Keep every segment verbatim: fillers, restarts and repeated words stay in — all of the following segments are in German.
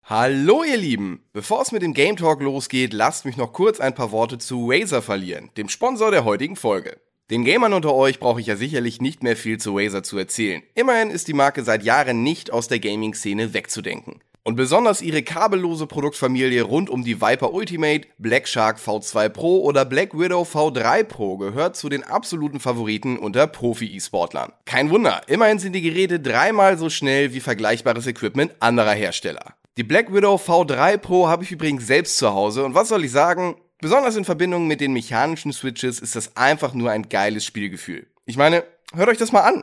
Hallo ihr Lieben! Bevor es mit dem Game Talk losgeht, lasst mich noch kurz ein paar Worte zu Razer verlieren, dem Sponsor der heutigen Folge. Den Gamern unter euch brauche ich ja sicherlich nicht mehr viel zu Razer zu erzählen. Immerhin ist die Marke seit Jahren nicht aus der Gaming-Szene wegzudenken. Und besonders ihre kabellose Produktfamilie rund um die Viper Ultimate, Black Shark V zwei Pro oder Black Widow V drei Pro gehört zu den absoluten Favoriten unter Profi-E-Sportlern. Kein Wunder, immerhin sind die Geräte dreimal so schnell wie vergleichbares Equipment anderer Hersteller. Die Black Widow V drei Pro habe ich übrigens selbst zu Hause und was soll ich sagen? Besonders in Verbindung mit den mechanischen Switches ist das einfach nur ein geiles Spielgefühl. Ich meine, hört euch das mal an.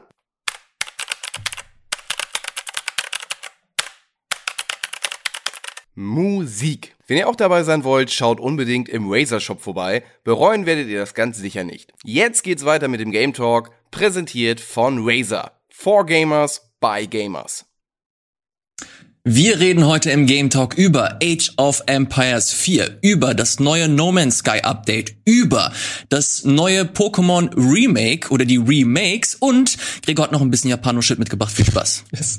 Musik. Wenn ihr auch dabei sein wollt, schaut unbedingt im Razer Shop vorbei. Bereuen werdet ihr das ganz sicher nicht. Jetzt geht's weiter mit dem Game Talk, präsentiert von Razer. For Gamers, by Gamers. Wir reden heute im Game Talk über Age of Empires vier, über das neue No Man's Sky Update, über das neue Pokémon Remake oder die Remakes und Gregor hat noch ein bisschen Japano-Shit mitgebracht. Viel Spaß. Yes.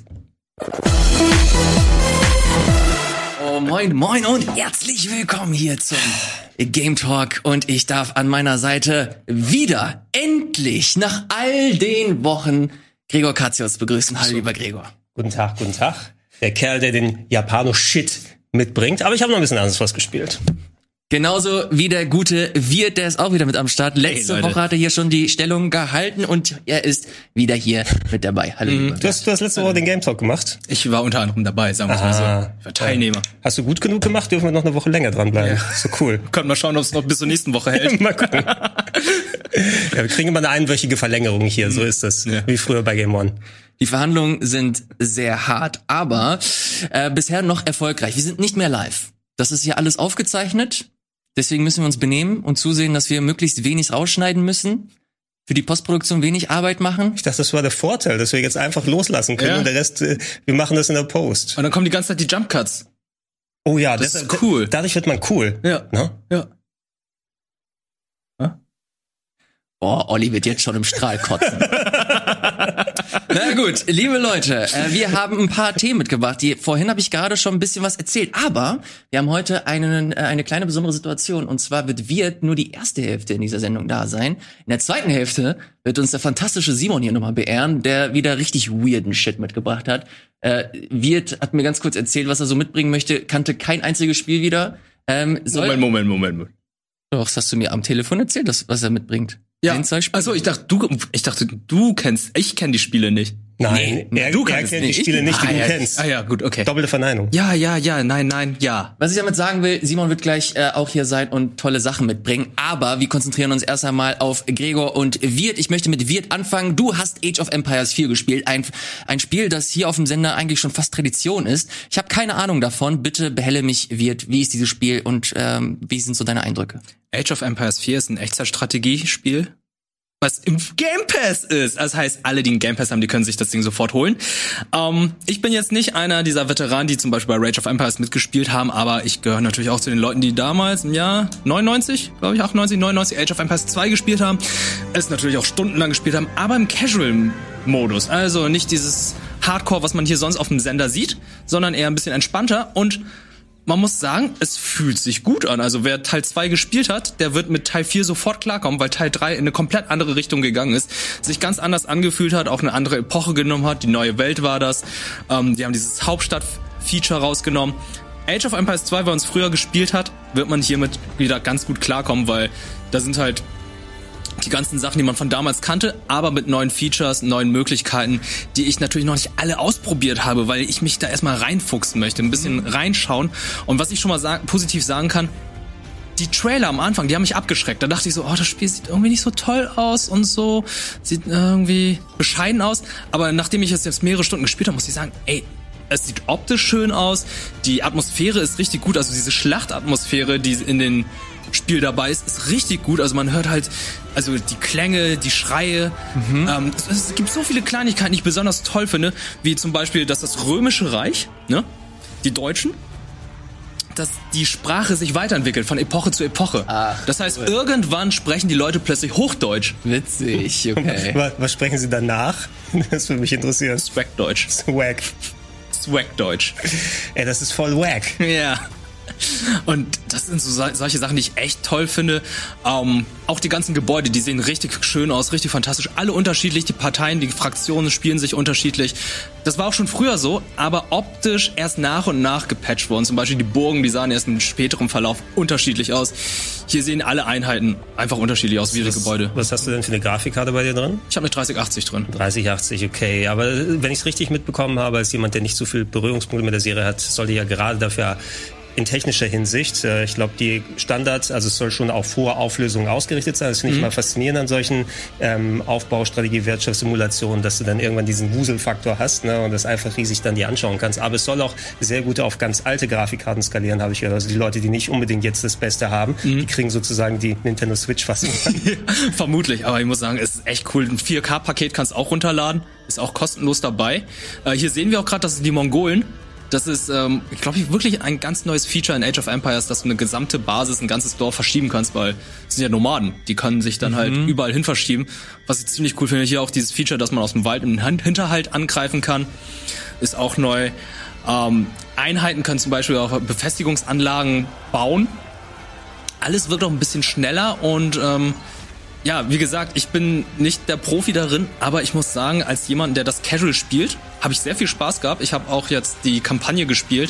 Oh, moin, moin und herzlich willkommen hier zum Game Talk und ich darf an meiner Seite wieder, endlich, nach all den Wochen Gregor Katzios begrüßen. Hallo, lieber Gregor. Guten Tag, guten Tag. Der Kerl, der den Japano-Shit mitbringt. Aber ich habe noch ein bisschen anderes was gespielt. Genauso wie der gute Wirt, der ist auch wieder mit am Start. Letzte hey, Woche hat er hier schon die Stellung gehalten und er ist wieder hier mit dabei. Hallo. Mhm. Du, hast, du hast letzte Woche den Game Talk gemacht. Ich war unter anderem dabei, sagen wir es mal so. Ich war Teilnehmer. Hast du gut genug gemacht? Dürfen wir noch eine Woche länger dranbleiben. Ja. So cool. Können wir schauen, ob es noch bis zur nächsten Woche hält. Mal gucken. Ja, wir kriegen immer eine einwöchige Verlängerung hier. So ist das. Ja. Wie früher bei Game One. Die Verhandlungen sind sehr hart, aber äh, bisher noch erfolgreich. Wir sind nicht mehr live. Das ist hier alles aufgezeichnet. Deswegen müssen wir uns benehmen und zusehen, dass wir möglichst wenig rausschneiden müssen. Für die Postproduktion wenig Arbeit machen. Ich dachte, das war der Vorteil, dass wir jetzt einfach loslassen können. Ja. Und der Rest, äh, wir machen das in der Post. Und dann kommen die ganze Zeit die Jump Cuts. Oh ja, das, das ist cool. Dadurch wird man cool. Ja, no? ja. Oh, Olli wird jetzt schon im Strahl kotzen. Na gut, liebe Leute, äh, wir haben ein paar Themen mitgebracht. Die, vorhin habe ich gerade schon ein bisschen was erzählt, aber wir haben heute einen, äh, eine kleine besondere Situation. Und zwar wird Wirt nur die erste Hälfte in dieser Sendung da sein. In der zweiten Hälfte wird uns der fantastische Simon hier nochmal beehren, der wieder richtig weirden Shit mitgebracht hat. Äh, Wirt hat mir ganz kurz erzählt, was er so mitbringen möchte, kannte kein einziges Spiel wieder. Ähm, soll Moment, Moment, Moment, Moment. Doch, das hast du mir am Telefon erzählt, das, was er mitbringt. Ja, also ich dachte, du, ich dachte, du kennst, ich kenne die Spiele nicht. Nein, nee, er, du er kennt die Spiele nicht, die ah, du ja, kennst. Ah ja, gut, okay. Doppelte Verneinung. Ja, ja, ja, nein, nein, ja. Was ich damit sagen will, Simon wird gleich äh, auch hier sein und tolle Sachen mitbringen, aber wir konzentrieren uns erst einmal auf Gregor und Wirt. Ich möchte mit Wirt anfangen. Du hast Age of Empires vier gespielt, ein ein Spiel, das hier auf dem Sender eigentlich schon fast Tradition ist. Ich habe keine Ahnung davon. Bitte behelle mich, Wirt. Wie ist dieses Spiel und ähm, wie sind so deine Eindrücke? Age of Empires vier ist ein Echtzeitstrategiespiel, was im Game Pass ist. Das heißt, alle, die einen Game Pass haben, die können sich das Ding sofort holen. Ähm, ich bin jetzt nicht einer dieser Veteranen, die zum Beispiel bei Age of Empires mitgespielt haben, aber ich gehöre natürlich auch zu den Leuten, die damals im Jahr neunundneunzig, glaube ich, achtundneunzig, neunundneunzig Age of Empires zwei gespielt haben. Es natürlich auch stundenlang gespielt haben, aber im Casual-Modus. Also nicht dieses Hardcore, was man hier sonst auf dem Sender sieht, sondern eher ein bisschen entspannter und man muss sagen, es fühlt sich gut an. Also wer Teil zwei gespielt hat, der wird mit Teil vier sofort klarkommen, weil Teil drei in eine komplett andere Richtung gegangen ist, sich ganz anders angefühlt hat, auch eine andere Epoche genommen hat. Die neue Welt war das. Ähm, die haben dieses Hauptstadt-Feature rausgenommen. Age of Empires zwei, wer uns früher gespielt hat, wird man hiermit wieder ganz gut klarkommen, weil da sind halt die ganzen Sachen, die man von damals kannte, aber mit neuen Features, neuen Möglichkeiten, die ich natürlich noch nicht alle ausprobiert habe, weil ich mich da erstmal reinfuchsen möchte, ein bisschen mhm. reinschauen. Und was ich schon mal sagen, positiv sagen kann, die Trailer am Anfang, die haben mich abgeschreckt. Da dachte ich so, oh, das Spiel sieht irgendwie nicht so toll aus und so, sieht irgendwie bescheiden aus. Aber nachdem ich es jetzt mehrere Stunden gespielt habe, muss ich sagen, ey, es sieht optisch schön aus, die Atmosphäre ist richtig gut, also diese Schlachtatmosphäre, die in den Spiel dabei ist, ist richtig gut. Also man hört halt, also die Klänge, die Schreie. Mhm. Ähm, es, es gibt so viele Kleinigkeiten, die ich besonders toll finde, wie zum Beispiel, dass das Römische Reich, ne, die Deutschen, dass die Sprache sich weiterentwickelt von Epoche zu Epoche. Ach, das heißt, cool. Irgendwann sprechen die Leute plötzlich Hochdeutsch. Witzig, okay. Was, was sprechen sie danach? Das würde mich interessieren. Swagdeutsch. Swag. Swag-Deutsch. Ey, das ist voll wack. Ja. Und das sind so solche Sachen, die ich echt toll finde. Ähm, auch die ganzen Gebäude, die sehen richtig schön aus, richtig fantastisch. Alle unterschiedlich, die Parteien, die Fraktionen spielen sich unterschiedlich. Das war auch schon früher so, aber optisch erst nach und nach gepatcht worden. Zum Beispiel die Burgen, die sahen erst im späteren Verlauf unterschiedlich aus. Hier sehen alle Einheiten einfach unterschiedlich aus, wie die Gebäude. Was hast du denn für eine Grafikkarte bei dir drin? Ich habe eine dreißig achtzig drin. dreißig achtzig, okay. Aber wenn ich es richtig mitbekommen habe, als jemand, der nicht so viel Berührungspunkte mit der Serie hat, sollte ja gerade dafür in technischer Hinsicht, äh, ich glaube, die Standards, also es soll schon auf hohe Auflösung ausgerichtet sein. Das finde ich mhm. mal faszinierend an solchen ähm, Aufbaustrategie, Wirtschaftssimulationen, dass du dann irgendwann diesen Wuselfaktor hast, ne, und das einfach riesig dann dir anschauen kannst. Aber es soll auch sehr gut auf ganz alte Grafikkarten skalieren, habe ich gehört. Also die Leute, die nicht unbedingt jetzt das Beste haben, mhm. die kriegen sozusagen die Nintendo Switch fast. Vermutlich, aber ich muss sagen, es ist echt cool. Ein vier K-Paket kannst du auch runterladen, ist auch kostenlos dabei. Äh, hier sehen wir auch gerade, dass die Mongolen, das ist, ähm, ich glaube, wirklich ein ganz neues Feature in Age of Empires, dass du eine gesamte Basis, ein ganzes Dorf verschieben kannst, weil es sind ja Nomaden, die können sich dann mhm. halt überall hin verschieben. Was ich ziemlich cool finde, hier auch dieses Feature, dass man aus dem Wald im Hinterhalt angreifen kann, ist auch neu. Ähm, Einheiten können zum Beispiel auch Befestigungsanlagen bauen. Alles wird auch ein bisschen schneller und ähm, ja, wie gesagt, ich bin nicht der Profi darin, aber ich muss sagen, als jemand, der das Casual spielt, habe ich sehr viel Spaß gehabt. Ich habe auch jetzt die Kampagne gespielt.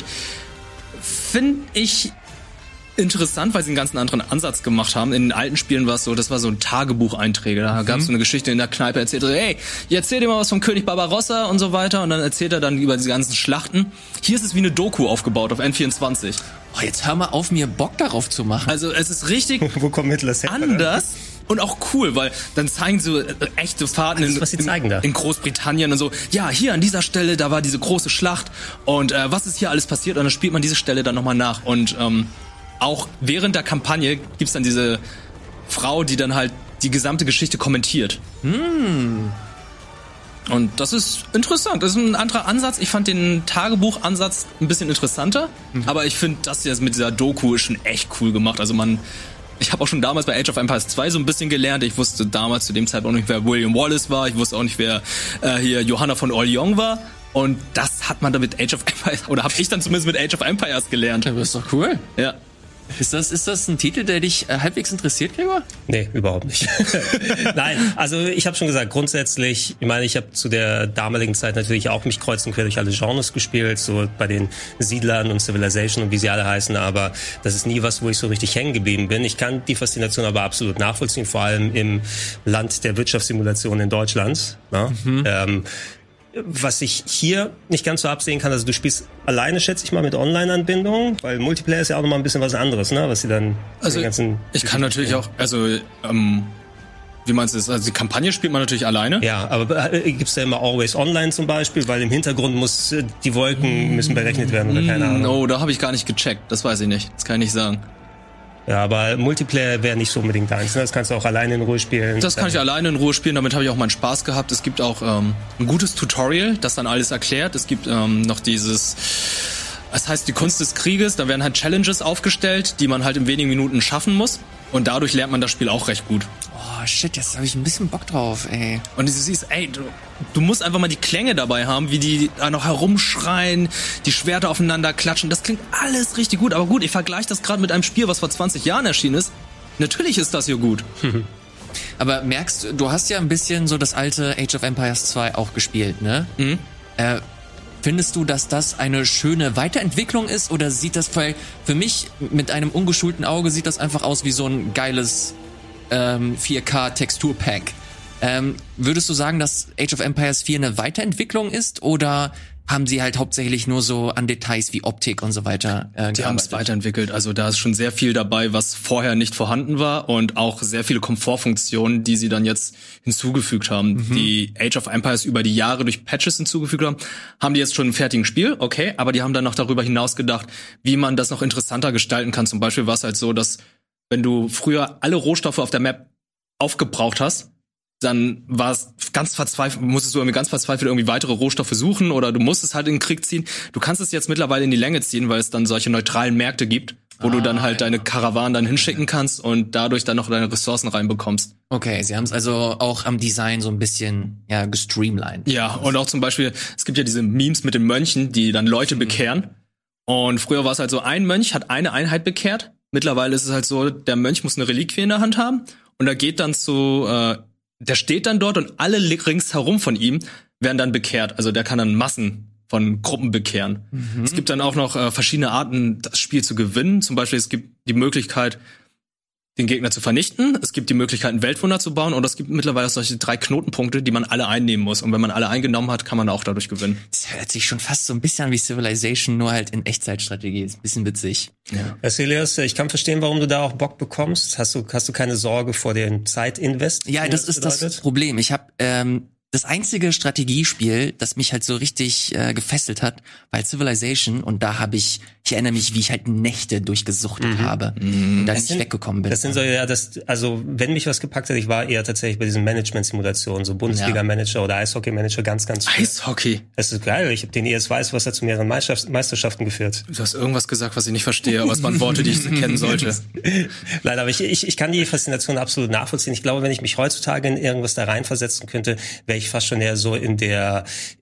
Finde ich interessant, weil sie einen ganz anderen Ansatz gemacht haben. In den alten Spielen war es so, das war so ein Tagebucheinträge. Da mhm. gab es so eine Geschichte in der Kneipe, erzählt so, hey, ich erzähl dir mal was vom König Barbarossa und so weiter. Und dann erzählt er dann über diese ganzen Schlachten. Hier ist es wie eine Doku aufgebaut auf N vierundzwanzig. Oh, jetzt hör mal auf, mir Bock darauf zu machen. Also es ist richtig Wo kommt Hitlers anders. Und auch cool, weil dann zeigen sie äh, echte Fahrten in, was sie zeigen da. in Großbritannien und so. Ja, hier an dieser Stelle, da war diese große Schlacht und äh, was ist hier alles passiert? Und dann spielt man diese Stelle dann nochmal nach. Und ähm, auch während der Kampagne gibt's dann diese Frau, die dann halt die gesamte Geschichte kommentiert. Hm. Und das ist interessant. Das ist ein anderer Ansatz. Ich fand den Tagebuchansatz ein bisschen interessanter. Mhm. Aber ich finde, das jetzt mit dieser Doku ist schon echt cool gemacht. Also man... Ich habe auch schon damals bei Age of Empires zwei so ein bisschen gelernt. Ich wusste damals zu dem Zeitpunkt nicht, wer William Wallace war. Ich wusste auch nicht, wer äh, hier Johanna von Orleans war. Und das hat man dann mit Age of Empires, oder habe ich dann zumindest mit Age of Empires gelernt. Das ist doch cool. Ja. Ist das, ist das ein Titel, der dich äh, halbwegs interessiert, Gregor? Nee, überhaupt nicht. Nein, also ich habe schon gesagt, grundsätzlich, ich meine, ich habe zu der damaligen Zeit natürlich auch mich kreuz und quer durch alle Genres gespielt, so bei den Siedlern und Civilization und wie sie alle heißen, aber das ist nie was, wo ich so richtig hängen geblieben bin. Ich kann die Faszination aber absolut nachvollziehen, vor allem im Land der Wirtschaftssimulation in Deutschland. Ne? Mhm. Ähm, Was ich hier nicht ganz so absehen kann, also du spielst alleine, schätze ich mal, mit Online-Anbindung, weil Multiplayer ist ja auch nochmal ein bisschen was anderes, ne, was sie dann... Also ganzen ich kann natürlich auch, also, ähm, wie meinst du das? Also die Kampagne spielt man natürlich alleine. Ja, aber äh, gibt's da immer Always Online zum Beispiel, weil im Hintergrund muss, äh, die Wolken müssen berechnet werden oder keine Ahnung. No, da habe ich gar nicht gecheckt, das weiß ich nicht, das kann ich nicht sagen. Ja, aber Multiplayer wäre nicht so unbedingt eins. Das kannst du auch alleine in Ruhe spielen. Das kann ich alleine in Ruhe spielen, damit habe ich auch meinen Spaß gehabt. Es gibt auch ähm, ein gutes Tutorial, das dann alles erklärt. Es gibt ähm, noch dieses, das heißt die Kunst des Krieges, da werden halt Challenges aufgestellt, die man halt in wenigen Minuten schaffen muss. Und dadurch lernt man das Spiel auch recht gut. Oh shit, jetzt habe ich ein bisschen Bock drauf, ey. Und du siehst, ey, du, du musst einfach mal die Klänge dabei haben, wie die da noch herumschreien, die Schwerter aufeinander klatschen. Das klingt alles richtig gut. Aber gut, ich vergleiche das gerade mit einem Spiel, was vor zwanzig Jahren erschienen ist. Natürlich ist das hier gut. Aber merkst du, du hast ja ein bisschen so das alte Age of Empires zwei auch gespielt, ne? Mhm. Äh, Findest du, dass das eine schöne Weiterentwicklung ist oder sieht das für, für mich mit einem ungeschulten Auge sieht das einfach aus wie so ein geiles ähm, vier K Texturpack? Ähm, würdest du sagen, dass Age of Empires vier eine Weiterentwicklung ist oder haben sie halt hauptsächlich nur so an Details wie Optik und so weiter äh, Die haben es weiterentwickelt. Also da ist schon sehr viel dabei, was vorher nicht vorhanden war und auch sehr viele Komfortfunktionen, die sie dann jetzt hinzugefügt haben. Mhm. Die Age of Empires über die Jahre durch Patches hinzugefügt haben, haben die jetzt schon ein fertiges Spiel, okay, aber die haben dann noch darüber hinaus gedacht, wie man das noch interessanter gestalten kann. Zum Beispiel war es halt so, dass wenn du früher alle Rohstoffe auf der Map aufgebraucht hast, dann war es ganz verzweifelt, musstest du irgendwie ganz verzweifelt irgendwie weitere Rohstoffe suchen oder du musstest halt in den Krieg ziehen. Du kannst es jetzt mittlerweile in die Länge ziehen, weil es dann solche neutralen Märkte gibt, wo Ah, du dann halt ja. deine Karawanen dann hinschicken kannst und dadurch dann noch deine Ressourcen reinbekommst. Okay, sie haben es also auch am Design so ein bisschen ja gestreamlined. Ja, und auch zum Beispiel, es gibt ja diese Memes mit den Mönchen, die dann Leute bekehren. Und früher war es halt so, ein Mönch hat eine Einheit bekehrt. Mittlerweile ist es halt so, der Mönch muss eine Reliquie in der Hand haben. Und er geht dann zu, äh, der steht dann dort und alle ringsherum von ihm werden dann bekehrt. Also der kann dann Massen von Gruppen bekehren. Mhm. Es gibt dann auch noch äh, verschiedene Arten, das Spiel zu gewinnen. Zum Beispiel, es gibt die Möglichkeit, den Gegner zu vernichten. Es gibt die Möglichkeit, ein Weltwunder zu bauen. Und es gibt mittlerweile auch solche drei Knotenpunkte, die man alle einnehmen muss. Und wenn man alle eingenommen hat, kann man auch dadurch gewinnen. Das hört sich schon fast so ein bisschen an wie Civilization, nur halt in Echtzeitstrategie. Ist ein bisschen witzig. Ja. Vasilius, ich kann verstehen, warum du da auch Bock bekommst. Hast du, hast du keine Sorge vor dem Zeitinvest? Ja, das, das ist das Problem. Ich habe ähm, das einzige Strategiespiel, das mich halt so richtig äh, gefesselt hat, war Civilization. Und da habe ich, ich erinnere mich, wie ich halt Nächte durchgesuchtet mhm. habe mhm. und da nicht sind, weggekommen bin. Das sind so, ja, das, also wenn mich was gepackt hat, ich war eher tatsächlich bei diesen Management-Simulationen, so Bundesliga-Manager oder Eishockey-Manager, ganz, ganz viel. Eishockey? Das ist geil. Ich habe den E S weiß, was hat zu mehreren Meisterschaften geführt. Du hast irgendwas gesagt, was ich nicht verstehe, aber es waren Worte, die ich kennen sollte. Leider, aber ich, ich, ich kann die Faszination absolut nachvollziehen. Ich glaube, wenn ich mich heutzutage in irgendwas da reinversetzen könnte, wäre ich fast schon eher so in der,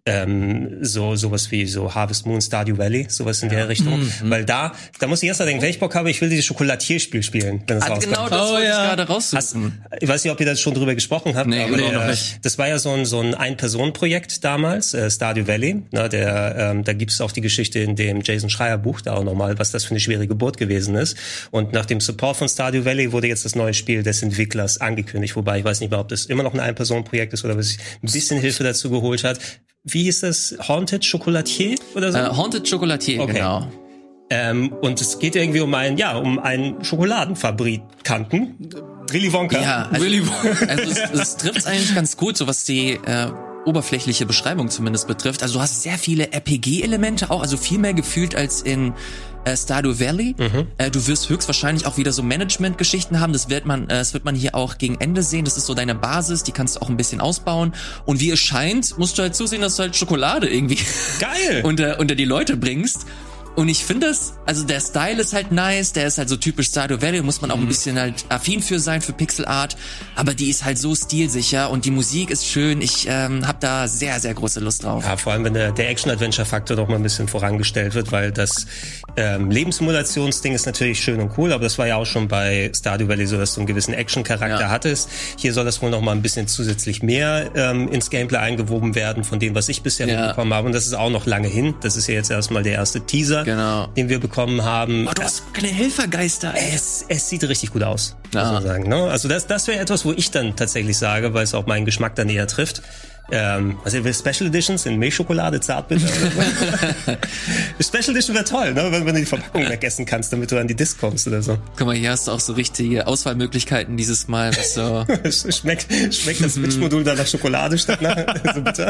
ähm, so sowas wie so Harvest Moon, Stardew Valley, sowas in ja. der Richtung. Mhm. Weil da, da muss ich erst mal denken, wenn ich Bock habe, ich will dieses Schokolatierspiel spielen, wenn es ah, rauskommt. Genau, das oh, wollte ja. ich gerade raussuchen. Hast, ich weiß nicht, ob ihr da schon drüber gesprochen habt. Nee, aber nee, noch äh, nicht. Das war ja so ein, so ein Ein-Personen-Projekt damals, äh, Stardew Valley. Na, der, ähm, da gibt's auch die Geschichte in dem Jason Schreier Buch da auch nochmal, was das für eine schwere Geburt gewesen ist. Und nach dem Support von Stardew Valley wurde jetzt das neue Spiel des Entwicklers angekündigt, wobei ich weiß nicht mehr, ob das immer noch ein Ein-Personen-Projekt ist oder was sich ein bisschen Hilfe dazu geholt hat. Wie hieß das? Haunted Chocolatier oder so? Äh, Haunted Chocolatier, okay. Genau. Ähm, und es geht irgendwie um einen, ja, um einen Schokoladenfabrikanten. Willy Wonka. Ja, also, Willy Wonka. Also es, es trifft eigentlich ganz gut, so was die äh, oberflächliche Beschreibung zumindest betrifft. Also du hast sehr viele R P G-Elemente auch, also viel mehr gefühlt als in äh, Stardew Valley. Mhm. Äh, du wirst höchstwahrscheinlich auch wieder so Management-Geschichten haben. Das wird man, äh, das wird man hier auch gegen Ende sehen. Das ist so deine Basis, die kannst du auch ein bisschen ausbauen. Und wie es scheint, musst du halt zusehen, dass du halt Schokolade irgendwie geil unter, unter die Leute bringst. Und ich finde das, also der Style ist halt nice, der ist halt so typisch Stardew Valley, muss man auch ein bisschen halt affin für sein, für Pixel Art, aber die ist halt so stilsicher und die Musik ist schön, ich ähm, habe da sehr, sehr große Lust drauf. Ja, vor allem, wenn der, der Action-Adventure-Faktor doch mal ein bisschen vorangestellt wird, weil das ähm, Lebenssimulationsding ist natürlich schön und cool, aber das war ja auch schon bei Stardew Valley so, dass du einen gewissen Action-Charakter ja. hattest. Hier soll das wohl noch mal ein bisschen zusätzlich mehr ähm, ins Gameplay eingewoben werden von dem, was ich bisher ja. mitbekommen habe, und das ist auch noch lange hin. Das ist ja jetzt erstmal der erste Teaser. Genau. Den wir bekommen haben. Oh, du hast keine Helfergeister. Ey. Es, es sieht richtig gut aus, ja. muss man sagen. Ne? Also das, das wäre etwas, wo ich dann tatsächlich sage, weil es auch meinen Geschmack dann eher trifft. Ähm, was ihr will, Special Editions in Milchschokolade, Zartbitter oder so. Special Edition wäre toll, ne? wenn, wenn du die Verpackung wegessen kannst, damit du an die Disc kommst oder so. Guck mal, hier hast du auch so richtige Auswahlmöglichkeiten dieses Mal. Was so schmeckt, schmeckt das Switch-Modul dann nach Schokolade statt nach so bitter.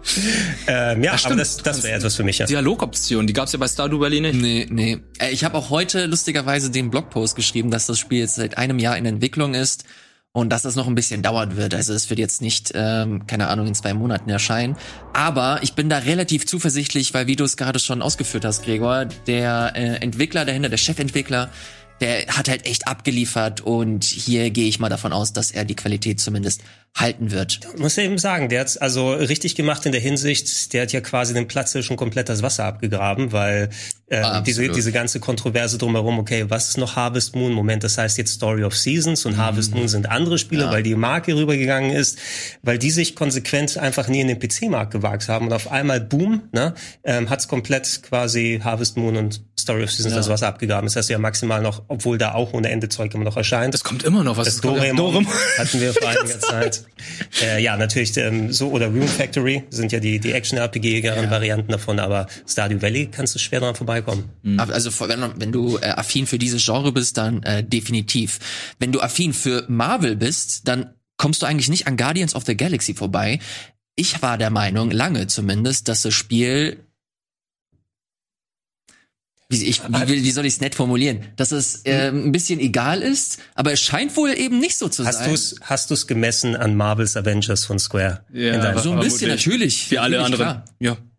ähm, ja, Ach, aber das, das wäre etwas für mich. Ja. Dialogoption, die gab's ja bei Stardew Valley nicht. Nee, nee. Äh, ich habe auch heute lustigerweise den Blogpost geschrieben, dass das Spiel jetzt seit einem Jahr in Entwicklung ist. Und dass das noch ein bisschen dauern wird. Also es wird jetzt nicht, ähm, keine Ahnung, in zwei Monaten erscheinen. Aber ich bin da relativ zuversichtlich, weil wie du es gerade schon ausgeführt hast, Gregor, der äh, Entwickler dahinter, der Chefentwickler, der hat halt echt abgeliefert. Und hier gehe ich mal davon aus, dass er die Qualität zumindest halten wird. Ich muss ja eben sagen, der hat's also richtig gemacht in der Hinsicht, der hat ja quasi den Platz schon komplett das Wasser abgegraben, weil äh, ah, diese diese ganze Kontroverse drumherum, okay, was ist noch Harvest Moon? Moment, das heißt jetzt Story of Seasons und mhm. Harvest Moon sind andere Spiele, ja. weil die Marke rübergegangen ist, weil die sich konsequent einfach nie in den P C-Markt gewagt haben und auf einmal, boom, ne, ähm, hat's komplett quasi Harvest Moon und Story of Seasons ja. das Wasser abgegraben. Das heißt ja maximal noch, obwohl da auch ohne Ende Zeug immer noch erscheint. Das kommt immer noch, was das ist Doraemon, Doraemon hatten wir vor einiger Zeit. Äh, ja, natürlich ähm, so, oder Rune Factory sind ja die die Action-R P G-igeren ja. Varianten davon, aber Stardew Valley kannst du schwer dran vorbeikommen. Mhm. Also wenn, wenn du äh, affin für dieses Genre bist, dann äh, definitiv. Wenn du affin für Marvel bist, dann kommst du eigentlich nicht an Guardians of the Galaxy vorbei. Ich war der Meinung, lange zumindest, dass das Spiel Wie, ich, wie, wie soll ich es nett formulieren? Dass es äh, ein bisschen egal ist, aber es scheint wohl eben nicht so zu hast sein. Du's, hast du es gemessen an Marvel's Avengers von Square? Ja, so ein bisschen, natürlich. Wie alle natürlich, anderen. Klar. Ja.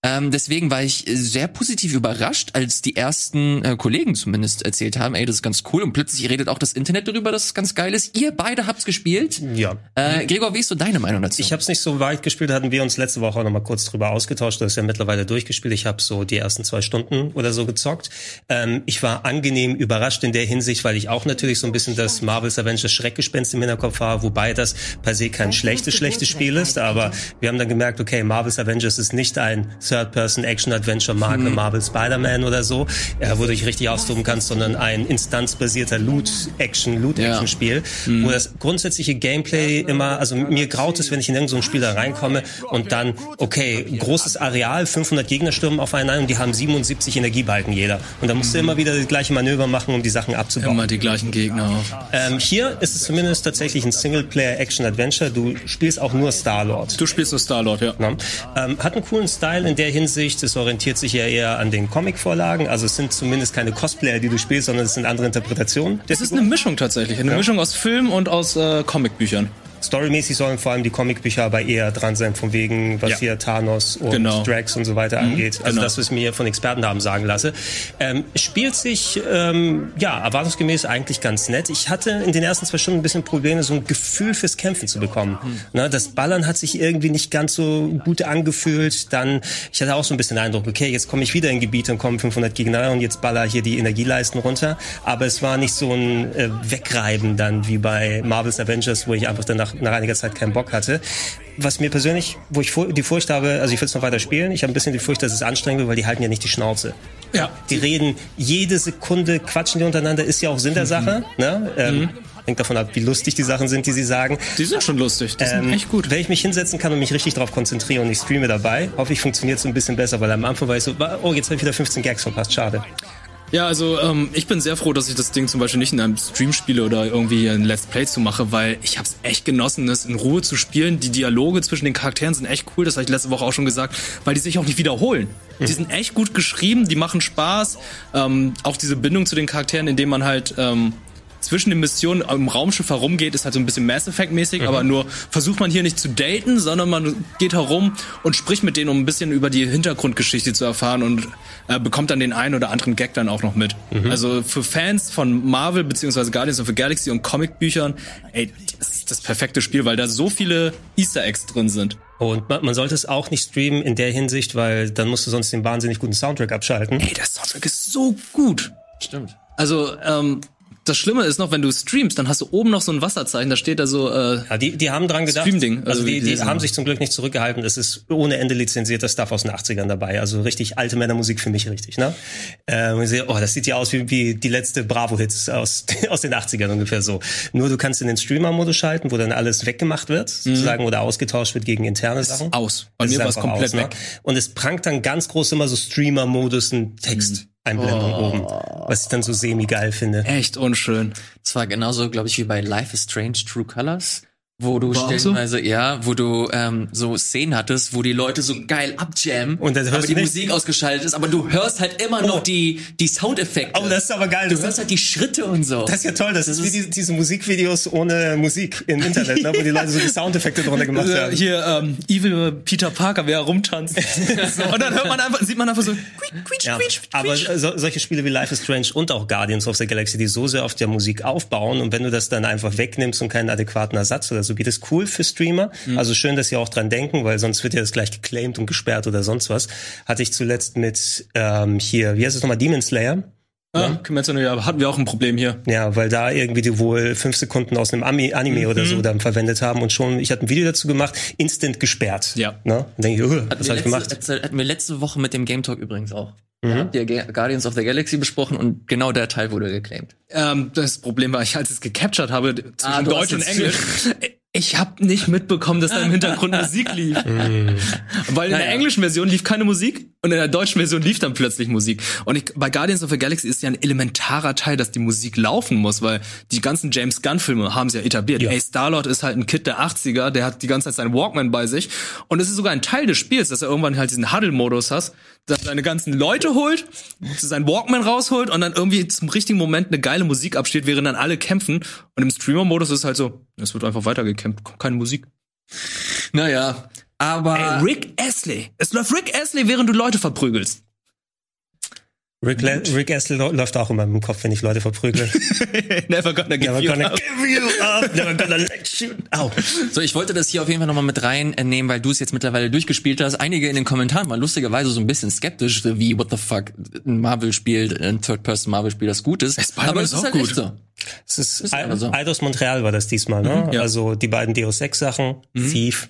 Ähm, deswegen war ich sehr positiv überrascht, als die ersten äh, Kollegen zumindest erzählt haben, ey, das ist ganz cool. Und plötzlich redet auch das Internet darüber, dass es ganz geil ist. Ihr beide habt's gespielt. Ja. Äh, Gregor, wie ist so deine Meinung dazu? Ich habe es nicht so weit gespielt, hatten wir uns letzte Woche auch noch mal kurz drüber ausgetauscht. Du hast ja mittlerweile durchgespielt. Ich habe so die ersten zwei Stunden oder so gezockt. Ähm, ich war angenehm überrascht in der Hinsicht, weil ich auch natürlich so ein bisschen das Marvel's Avengers Schreckgespenst im Hinterkopf habe, wobei das per se kein schlechtes, schlechtes Spiel ist. Aber wir haben dann gemerkt, okay, Marvel's Avengers ist nicht ein Third-Person-Action-Adventure-Marke mhm. Marvel Spider-Man oder so, äh, wo du dich richtig austoben kannst, sondern ein instanzbasierter Loot-Action, Loot-Action-Spiel, ja. mhm. wo das grundsätzliche Gameplay immer, also mir graut es, wenn ich in irgendein so Spiel da reinkomme und dann, okay, großes Areal, fünfhundert Gegner stürmen aufeinander und die haben siebenundsiebzig Energiebalken jeder. Und da musst du immer wieder die gleichen Manöver machen, um die Sachen abzubauen. Immer die gleichen Gegner auch. Ähm, hier ist es zumindest tatsächlich ein Singleplayer-Action-Adventure. Du spielst auch nur Star-Lord. Du spielst nur Star-Lord, ja. ja. Ähm, hat einen coolen Style in der Hinsicht. Es orientiert sich ja eher an den Comic-Vorlagen. Also es sind zumindest keine Cosplayer, die du spielst, sondern es sind andere Interpretationen. Es ist eine Mischung tatsächlich. Eine ja. Mischung aus Film und aus äh, Comicbüchern. Storymäßig sollen vor allem die Comicbücher aber eher dran sein, von wegen, was ja. hier Thanos und genau. Drax und so weiter mhm, angeht. Also genau. das, was ich mir von Experten haben sagen lasse. Ähm, spielt sich, ähm, ja, erwartungsgemäß eigentlich ganz nett. Ich hatte in den ersten zwei Stunden ein bisschen Probleme, so ein Gefühl fürs Kämpfen zu bekommen. Mhm. Na, das Ballern hat sich irgendwie nicht ganz so gut angefühlt. Dann, ich hatte auch so ein bisschen den Eindruck, okay, jetzt komme ich wieder in Gebiete und kommen fünfhundert Gegner und jetzt baller hier die Energieleisten runter. Aber es war nicht so ein äh, Wegreiben dann wie bei Marvel's Avengers, wo ich einfach danach nach einiger Zeit keinen Bock hatte. Was mir persönlich, wo ich die Furcht habe, also ich will es noch weiter spielen, ich habe ein bisschen die Furcht, dass es anstrengend wird, weil die halten ja nicht die Schnauze. Ja. Die reden jede Sekunde, quatschen die untereinander, ist ja auch Sinn der Sache. Mhm. Ne? Ähm, mhm. Hängt davon ab, wie lustig die Sachen sind, die sie sagen. Die sind schon lustig, die ähm, sind echt gut. Wenn ich mich hinsetzen kann und mich richtig darauf konzentriere und ich streame dabei, hoffe ich, funktioniert es ein bisschen besser, weil am Anfang war ich so, oh, jetzt habe ich wieder fünfzehn Gags verpasst, schade. Ja, also ähm, ich bin sehr froh, dass ich das Ding zum Beispiel nicht in einem Stream spiele oder irgendwie ein Let's Play zu mache, weil ich habe es echt genossen, das in Ruhe zu spielen. Die Dialoge zwischen den Charakteren sind echt cool, das habe ich letzte Woche auch schon gesagt, weil die sich auch nicht wiederholen. Mhm. Die sind echt gut geschrieben, die machen Spaß. Ähm, auch diese Bindung zu den Charakteren, indem man halt ähm, zwischen den Missionen im Raumschiff herumgeht, ist halt so ein bisschen Mass Effect-mäßig, mhm. aber nur versucht man hier nicht zu daten, sondern man geht herum und spricht mit denen, um ein bisschen über die Hintergrundgeschichte zu erfahren und äh, bekommt dann den einen oder anderen Gag dann auch noch mit. Mhm. Also für Fans von Marvel bzw. Guardians of the Galaxy und Comicbüchern, ey, das ist das perfekte Spiel, weil da so viele Easter Eggs drin sind. Und man, man sollte es auch nicht streamen in der Hinsicht, weil dann musst du sonst den wahnsinnig guten Soundtrack abschalten. Ey, der Soundtrack ist so gut. Stimmt. Also, ähm, das Schlimme ist noch, wenn du streamst, dann hast du oben noch so ein Wasserzeichen, da steht da so äh, ja, die die haben dran gedacht. Stream-Ding. Also, also die, die haben sich zum Glück nicht zurückgehalten. Es ist ohne Ende lizenzierter Stuff aus den achtzigern dabei. Also richtig alte Männermusik für mich, richtig, ne? Äh, und ich sehe, oh, das sieht ja aus wie, wie die letzte Bravo-Hits aus aus den achtzigern ungefähr so. Nur du kannst in den Streamer-Modus schalten, wo dann alles weggemacht wird, sozusagen, mhm. oder ausgetauscht wird gegen interne Sachen. Aus. Bei mir war es komplett aus, weg. Ne? Und es prangt dann ganz groß immer so Streamer-Modus ein Text. Mhm. Einblendung oh. oben, was ich dann so semi-geil finde. Echt unschön. Das war genauso, glaube ich, wie bei Life is Strange True Colors, wo du war stellenweise, so? ja, wo du ähm, so Szenen hattest, wo die Leute so geil abjammen und dann hörst aber die du Musik ausgeschaltet ist, aber du hörst halt immer oh. noch die die Soundeffekte. Oh, das ist aber geil. Du hörst halt die Schritte und so. Das ist ja toll. Das, das ist wie die, diese Musikvideos ohne Musik im Internet, ne, wo die Leute so die Soundeffekte drunter gemacht also, haben. Hier ähm, Evil Peter Parker, wer herumtanzt. So. Und dann hört man einfach, sieht man einfach so quietsch, quietsch, ja, quietsch, aber so, solche Spiele wie Life is Strange und auch Guardians of the Galaxy, die so sehr auf der Musik aufbauen und wenn du das dann einfach wegnimmst und keinen adäquaten Ersatz oder so, geht es cool für Streamer. Mhm. Also schön, dass sie auch dran denken, weil sonst wird ja das gleich geclaimed und gesperrt oder sonst was. Hatte ich zuletzt mit ähm, hier, wie heißt es nochmal, Demon Slayer? Ah, ja, hatten wir auch ein Problem hier. Ja, weil da irgendwie die wohl fünf Sekunden aus einem Ami- Anime mhm. oder so dann verwendet haben und schon, ich hatte ein Video dazu gemacht, instant gesperrt. Ja. Ne? Und denke ich, oh, was habe ich gemacht? Hatten wir letzte Woche mit dem Game Talk übrigens auch. Mhm. Habt ihr Guardians of the Galaxy besprochen und genau der Teil wurde geclaimed. Ähm, das Problem war, ich als es gecaptured habe zwischen ah, Deutsch und Englisch. Ich habe nicht mitbekommen, dass da im Hintergrund Musik lief. Mm. Weil in naja. der englischen Version lief keine Musik und in der deutschen Version lief dann plötzlich Musik. Und ich, bei Guardians of the Galaxy ist ja ein elementarer Teil, dass die Musik laufen muss, weil die ganzen James Gunn-Filme haben sie ja etabliert. Ja. Ey, Star-Lord ist halt ein Kid der achtziger, der hat die ganze Zeit seinen Walkman bei sich. Und es ist sogar ein Teil des Spiels, dass er irgendwann halt diesen Huddle-Modus hast, dass er seine ganzen Leute holt, seinen Walkman rausholt und dann irgendwie zum richtigen Moment eine geile Musik abspielt, während dann alle kämpfen. Und im Streamer-Modus ist es halt so, es wird einfach weitergekämpft, keine Musik. Naja, Aber Ey, Rick Astley. Es läuft Rick Astley, während du Leute verprügelst. Rick, Le- Rick Astley läuft auch immer im Kopf, wenn ich Leute verprügle. Never gonna give Never you gonna up. give you up, never gonna let you out. So, ich wollte das hier auf jeden Fall nochmal mit reinnehmen, weil du es jetzt mittlerweile durchgespielt hast. Einige in den Kommentaren waren lustigerweise so ein bisschen skeptisch, wie, what the fuck, ein Marvel-Spiel, ein Third-Person-Marvel-Spiel, das gut ist. Spider-Man Aber ist es ist auch halt gut. echt so. Es ist, Ist einfach so. Eidos Montreal war das diesmal, ne? Mhm, ja. Also die beiden Deus Ex Sachen, Mhm. Thief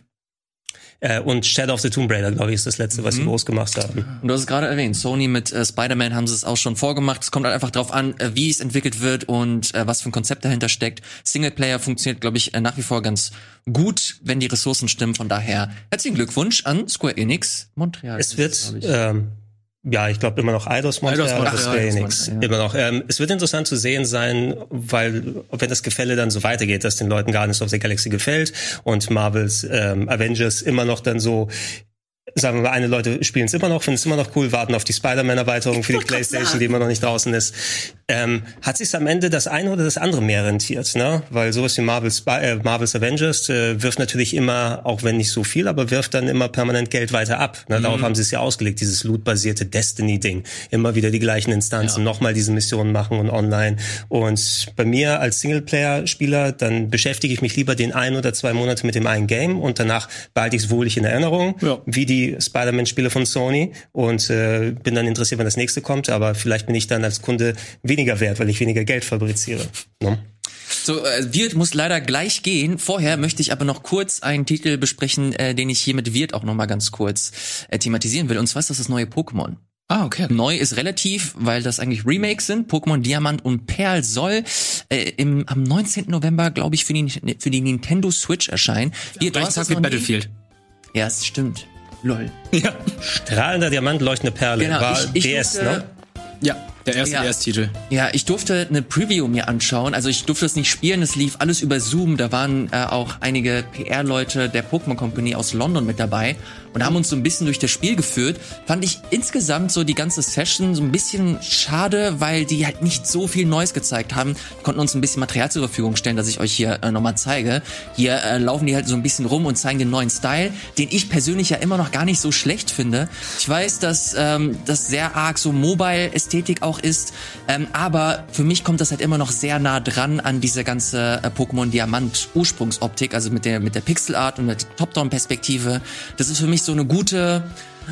äh, und Shadow of the Tomb Raider, glaube ich, ist das letzte, was sie Mhm. groß gemacht haben. Und du hast es gerade erwähnt, Sony mit äh, Spider-Man haben sie es auch schon vorgemacht. Es kommt halt einfach drauf an, äh, wie es entwickelt wird und äh, was für ein Konzept dahinter steckt. Singleplayer funktioniert, glaube ich, äh, nach wie vor ganz gut, wenn die Ressourcen stimmen. Von daher herzlichen Glückwunsch an Square Enix Montreal. Es wird, Das ist, glaub ich. ähm, ja, ich glaube immer noch Eidos Montreal, Eidos oder Montreal, Square Eidos Enix. Montreal, ja. Immer noch. Ähm, es wird interessant zu sehen sein, weil, wenn das Gefälle dann so weitergeht, dass den Leuten Guardians of the Galaxy gefällt und Marvels ähm, Avengers immer noch dann so, sagen wir mal, eine Leute spielen es immer noch, finden es immer noch cool, warten auf die Spider-Man-Erweiterung für die PlayStation, die immer noch nicht draußen ist. Ähm, hat sich am Ende das eine oder das andere mehr rentiert, ne? Weil sowas wie Marvel's, äh, Marvel's Avengers äh, wirft natürlich immer, auch wenn nicht so viel, aber wirft dann immer permanent Geld weiter ab. Ne? Darauf haben sie es ja ausgelegt, dieses loot-basierte Destiny-Ding. Immer wieder die gleichen Instanzen, Ja. nochmal diese Missionen machen und online. Und bei mir als Singleplayer-Spieler, dann beschäftige ich mich lieber den ein oder zwei Monate mit dem einen Game und danach behalte ich es wohlig in Erinnerung, Ja. wie die Spider-Man-Spiele von Sony, und äh, bin dann interessiert, wenn das nächste kommt, aber vielleicht bin ich dann als Kunde weniger wert, weil ich weniger Geld fabriziere. Ne? So, äh, Wirt muss leider gleich gehen. Vorher möchte ich aber noch kurz einen Titel besprechen, äh, den ich hier mit Wirt auch noch mal ganz kurz äh, thematisieren will. Und zwar ist das das neue Pokémon. Ah, okay. Neu ist relativ, weil das eigentlich Remakes sind. Pokémon Diamant und Perl soll äh, im, am neunzehnten November, glaube ich, für die, für die Nintendo Switch erscheinen. Wirt, du Gleich hast Tag das wie noch nie? Battlefield. Ja, es stimmt. Lol. Ja. Strahlender Diamant, leuchtende Perle. Genau, war ich, ich D S, durfte, ne? Ja, der erste Ja. D S-Titel. Ja, ich durfte eine Preview mir anschauen. Also ich durfte es nicht spielen, es lief alles über Zoom. Da waren äh, auch einige P R-Leute der Pokémon Company aus London mit dabei und haben uns so ein bisschen durch das Spiel geführt. Fand ich insgesamt so die ganze Session so ein bisschen schade, weil die halt nicht so viel Neues gezeigt haben. Konnten uns ein bisschen Material zur Verfügung stellen, das ich euch hier äh, nochmal zeige. Hier äh, laufen die halt so ein bisschen rum und zeigen den neuen Style, den ich persönlich ja immer noch gar nicht so schlecht finde. Ich weiß, dass ähm, das sehr arg so Mobile-Ästhetik auch ist, ähm, aber für mich kommt das halt immer noch sehr nah dran an diese ganze äh, Pokémon Diamant Ursprungsoptik, also mit der mit der Pixelart und mit der Top-Down-Perspektive. Das ist für mich so eine gute,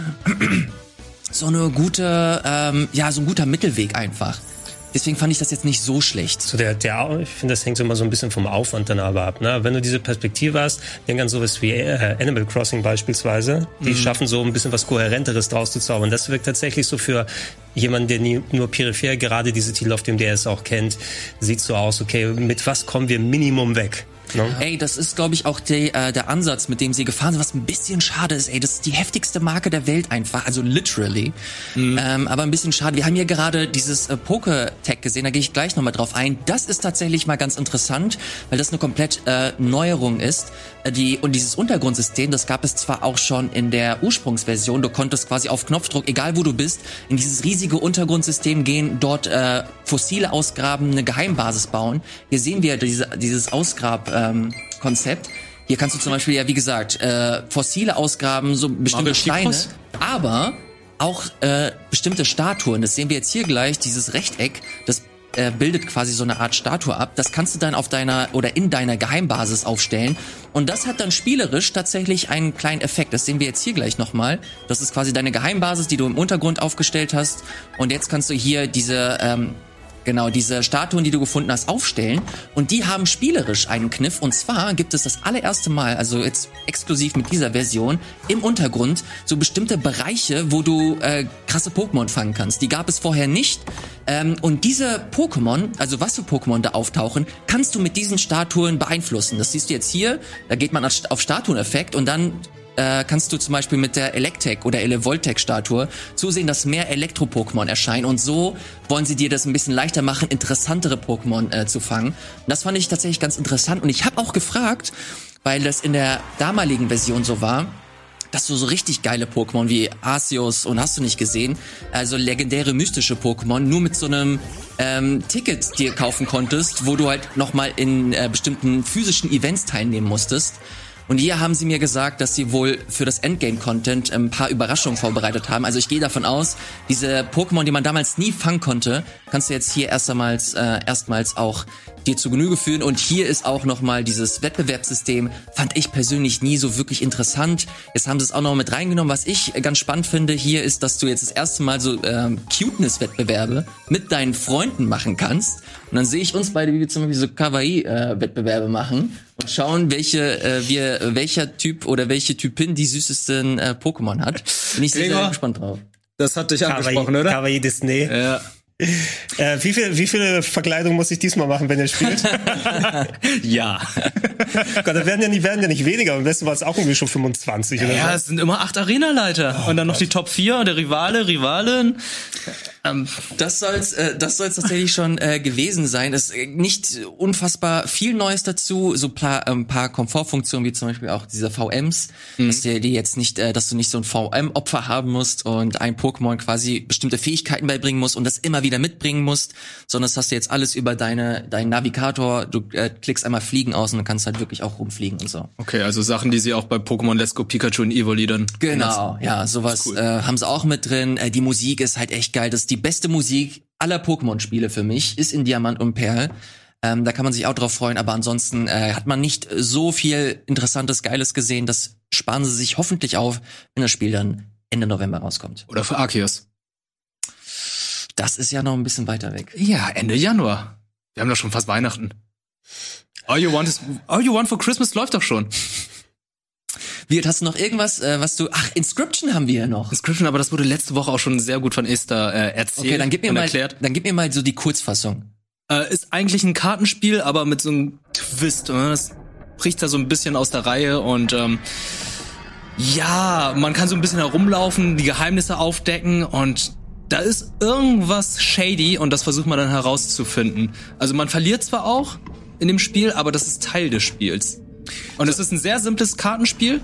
so eine gute, ähm, ja, so ein guter Mittelweg einfach. Deswegen fand ich das jetzt nicht so schlecht. So der, der, ich finde, das hängt so immer so ein bisschen vom Aufwand dann aber ab. Ne? Wenn du diese Perspektive hast, denk an sowas wie äh, Animal Crossing beispielsweise, die schaffen so ein bisschen was Kohärenteres draus zu zaubern. Das wirkt tatsächlich so für jemanden, der nie, nur peripher gerade diese Titel auf dem D S auch kennt, sieht so aus, okay, mit was kommen wir Minimum weg? No? Ey, das ist, glaube ich, auch die, äh, der Ansatz, mit dem sie gefahren sind, was ein bisschen schade ist. Ey, das ist die heftigste Marke der Welt einfach, also literally. Mhm. Ähm, aber ein bisschen schade. Wir haben hier gerade dieses äh, Poké-Tag gesehen, da gehe ich gleich nochmal drauf ein. Das ist tatsächlich mal ganz interessant, weil das eine komplett äh, Neuerung ist. Äh, die, und dieses Untergrundsystem, das gab es zwar auch schon in der Ursprungsversion. Du konntest quasi auf Knopfdruck, egal wo du bist, in dieses riesige Untergrundsystem gehen, dort äh, Fossile ausgraben, eine Geheimbasis bauen. Hier sehen wir diese, dieses Ausgrab ähm, Konzept. Hier kannst du zum Beispiel, ja wie gesagt, äh, Fossile ausgraben, so bestimmte Steine, aber auch äh, bestimmte Statuen. Das sehen wir jetzt hier gleich, dieses Rechteck, das äh, bildet quasi so eine Art Statue ab. Das kannst du dann auf deiner oder in deiner Geheimbasis aufstellen. Und das hat dann spielerisch tatsächlich einen kleinen Effekt. Das sehen wir jetzt hier gleich nochmal. Das ist quasi deine Geheimbasis, die du im Untergrund aufgestellt hast. Und jetzt kannst du hier diese ähm, Genau, diese Statuen, die du gefunden hast, aufstellen. Und die haben spielerisch einen Kniff. Und zwar gibt es das allererste Mal, also jetzt exklusiv mit dieser Version, im Untergrund so bestimmte Bereiche, wo du äh, krasse Pokémon fangen kannst. Die gab es vorher nicht. Ähm, und diese Pokémon, also was für Pokémon da auftauchen, kannst du mit diesen Statuen beeinflussen. Das siehst du jetzt hier. Da geht man auf Statueneffekt und dann Äh, kannst du zum Beispiel mit der Electek oder Elevoltec-Statue zusehen, dass mehr Elektro-Pokémon erscheinen. Und so wollen sie dir das ein bisschen leichter machen, interessantere Pokémon äh, zu fangen. Und das fand ich tatsächlich ganz interessant. Und ich habe auch gefragt, weil das in der damaligen Version so war, dass du so richtig geile Pokémon wie Arceus und hast du nicht gesehen, also legendäre mystische Pokémon, nur mit so einem ähm, Ticket dir kaufen konntest, wo du halt nochmal in äh, bestimmten physischen Events teilnehmen musstest. Und hier haben sie mir gesagt, dass sie wohl für das Endgame-Content ein paar Überraschungen vorbereitet haben. Also ich gehe davon aus, diese Pokémon, die man damals nie fangen konnte, kannst du jetzt hier erstmals, äh, erstmals auch dir zu Genüge führen. Und hier ist auch nochmal dieses Wettbewerbssystem, fand ich persönlich nie so wirklich interessant. Jetzt haben sie es auch noch mit reingenommen. Was ich ganz spannend finde hier ist, dass du jetzt das erste Mal so ähm, Cuteness-Wettbewerbe mit deinen Freunden machen kannst. Und dann sehe ich uns beide, wie wir zum Beispiel so Kawaii-Wettbewerbe machen und schauen, welche äh, wir, welcher Typ oder welche Typin die süßesten äh, Pokémon hat. Bin ich sehr, sehr gespannt drauf. Das hat dich Kawaii, angesprochen, oder? Kawaii Disney. Ja. Äh, wie viel, wie viele Verkleidungen muss ich diesmal machen, wenn ihr spielt? Ja. Gott, da werden ja nicht, werden ja nicht weniger. Am besten war es auch irgendwie schon fünfundzwanzig oder Ja, so. es sind immer acht Arenaleiter. Oh, und dann noch Gott. die Top vier, der Rivale, Rivalin. Ähm, Das soll's, äh, das soll's tatsächlich schon äh, gewesen sein. Es ist äh, nicht unfassbar viel Neues dazu, so ein ähm, paar Komfortfunktionen wie zum Beispiel auch diese V Ms, mhm. dass dir die jetzt nicht, äh, dass du nicht so ein V M-Opfer haben musst und ein Pokémon quasi bestimmte Fähigkeiten beibringen musst und das immer wieder mitbringen musst, sondern das hast du jetzt alles über deine deinen Navigator. Du äh, klickst einmal Fliegen aus und dann kannst halt wirklich auch rumfliegen und so. okay, also Sachen, die sie auch bei Pokémon Let's Go Pikachu und Evoli dann. Genau, ja, sowas cool. äh, haben sie auch mit drin. Äh, die Musik ist halt echt geil. Das ist die beste Musik aller Pokémon-Spiele für mich, ist in Diamant und Perl. Ähm, da kann man sich auch drauf freuen, aber ansonsten äh, hat man nicht so viel Interessantes, Geiles gesehen. Das sparen sie sich hoffentlich auf, wenn das Spiel dann Ende November rauskommt. Oder für Arceus. Das ist ja noch ein bisschen weiter weg. Ja, Ende Januar. Wir haben doch schon fast Weihnachten. All You Want is, All You Want for Christmas läuft doch schon. Wie, hast du noch irgendwas, äh, was du... Ach, Inscription haben wir ja noch. Inscription, aber das wurde letzte Woche auch schon sehr gut von Esther äh, erzählt Okay, dann gib mir und mal, erklärt. dann gib mir mal so die Kurzfassung. Äh, ist eigentlich ein Kartenspiel, aber mit so einem Twist. Oder? Das bricht da so ein bisschen aus der Reihe und ähm, ja, man kann so ein bisschen herumlaufen, die Geheimnisse aufdecken und da ist irgendwas shady und das versucht man dann herauszufinden. Also man verliert zwar auch in dem Spiel, aber das ist Teil des Spiels. Und es ist ein sehr simples Kartenspiel.